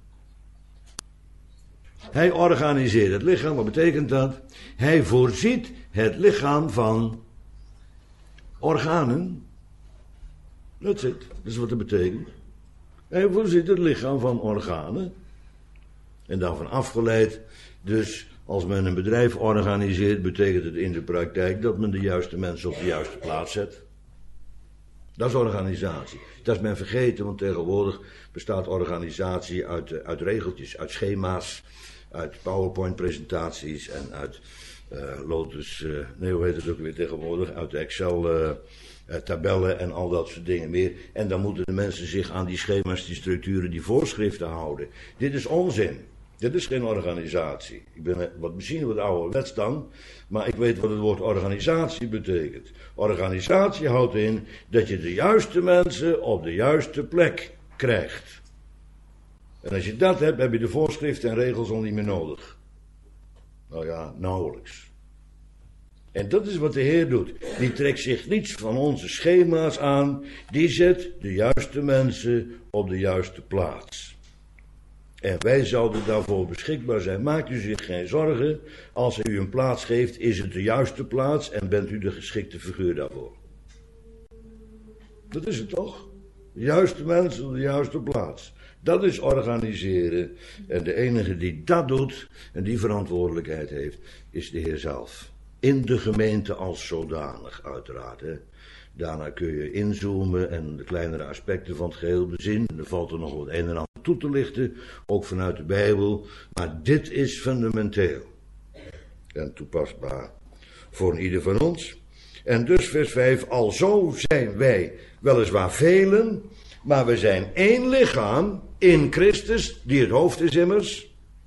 Hij organiseert het lichaam, wat betekent dat? Hij voorziet het lichaam van organen. Dat is wat het betekent. Hij voorziet het lichaam van organen. En daarvan afgeleid, dus als men een bedrijf organiseert, betekent het in de praktijk dat men de juiste mensen op de juiste plaats zet. Dat is organisatie. Dat is men vergeten, want tegenwoordig bestaat organisatie uit regeltjes, uit schema's, uit PowerPoint-presentaties en uit Lotus, hoe heet het ook weer tegenwoordig, uit Excel tabellen en al dat soort dingen meer. En dan moeten de mensen zich aan die schema's, die structuren, die voorschriften houden. Dit is onzin. Dit is geen organisatie. Ik ben misschien wat ouderwets dan, maar ik weet wat het woord organisatie betekent. Organisatie houdt in dat je de juiste mensen op de juiste plek krijgt. En als je dat hebt, heb je de voorschriften en regels al niet meer nodig. Nou ja, nauwelijks. En dat is wat de Heer doet. Die trekt zich niets van onze schema's aan. Die zet de juiste mensen op de juiste plaats. En wij zouden daarvoor beschikbaar zijn. Maakt u zich geen zorgen. Als hij u een plaats geeft, is het de juiste plaats en bent u de geschikte figuur daarvoor. Dat is het toch? De juiste mensen op de juiste plaats. Dat is organiseren. En de enige die dat doet en die verantwoordelijkheid heeft, is de Heer zelf. In de gemeente als zodanig, uiteraard. Hè. Daarna kun je inzoomen en de kleinere aspecten van het geheel bezien. Er valt er nog wat een en ander toe te lichten, ook vanuit de Bijbel. Maar dit is fundamenteel en toepasbaar voor ieder van ons. En dus vers 5, alzo zijn wij weliswaar velen, maar we zijn één lichaam in Christus, die het hoofd is immers.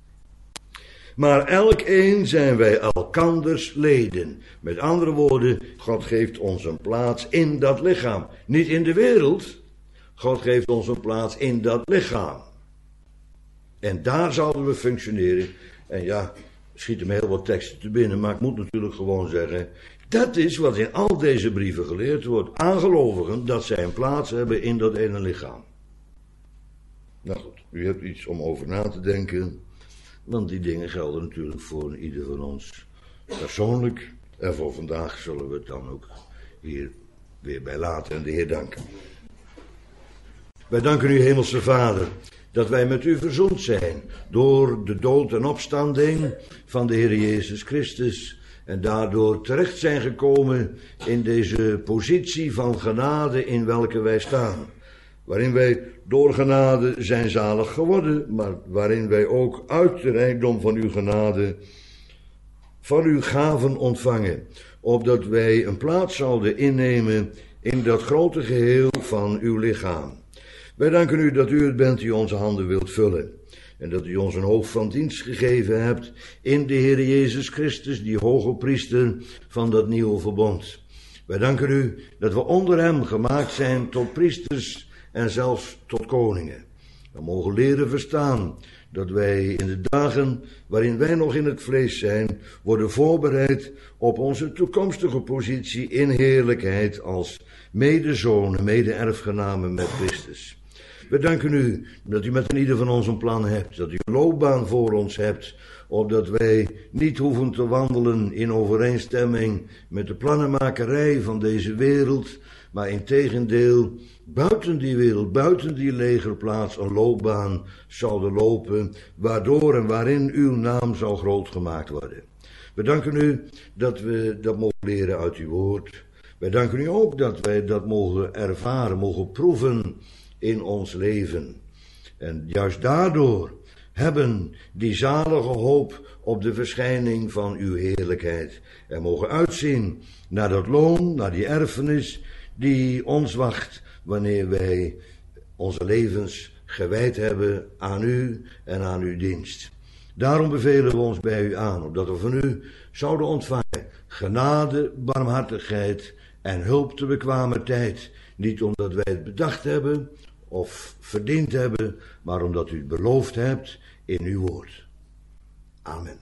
Maar elkeen zijn wij elkanders leden. Met andere woorden, God geeft ons een plaats in dat lichaam. Niet in de wereld. God geeft ons een plaats in dat lichaam. En daar zouden we functioneren. En ja, schieten me heel wat teksten te binnen, maar ik moet natuurlijk gewoon zeggen, dat is wat in al deze brieven geleerd wordt. Aan gelovigen dat zij een plaats hebben in dat ene lichaam. Nou goed, u hebt iets om over na te denken. Want die dingen gelden natuurlijk voor ieder van ons persoonlijk. En voor vandaag zullen we het dan ook hier weer bij laten en de Heer danken. Wij danken u, Hemelse Vader, dat wij met u verzoend zijn door de dood en opstanding van de Heer Jezus Christus. En daardoor terecht zijn gekomen in deze positie van genade in welke wij staan. Waarin wij door genade zijn zalig geworden, maar waarin wij ook uit de rijkdom van uw genade van uw gaven ontvangen, opdat wij een plaats zouden innemen in dat grote geheel van uw lichaam. Wij danken u dat u het bent die onze handen wilt vullen, en dat u ons een hoofd van dienst gegeven hebt in de Heer Jezus Christus, die hoge priester van dat nieuwe verbond. Wij danken u dat we onder hem gemaakt zijn tot priesters en zelfs tot koningen. We mogen leren verstaan dat wij in de dagen waarin wij nog in het vlees zijn, worden voorbereid op onze toekomstige positie in heerlijkheid als medezonen, mede-erfgenamen met Christus. We danken u dat u met ieder van ons een plan hebt, dat u een loopbaan voor ons hebt, opdat wij niet hoeven te wandelen in overeenstemming met de plannenmakerij van deze wereld, maar integendeel buiten die wereld, buiten die legerplaats een loopbaan zouden lopen, waardoor en waarin uw naam zou groot gemaakt worden. We danken u dat we dat mogen leren uit uw woord. Wij danken u ook dat wij dat mogen ervaren, mogen proeven in ons leven. En juist daardoor hebben die zalige hoop op de verschijning van uw heerlijkheid. En mogen uitzien naar dat loon, naar die erfenis die ons wacht wanneer wij onze levens gewijd hebben aan u en aan uw dienst. Daarom bevelen we ons bij u aan, opdat we van u zouden ontvangen genade, barmhartigheid en hulp te bekwamer tijd, niet omdat wij het bedacht hebben of verdiend hebben, maar omdat u het beloofd hebt in uw woord. Amen.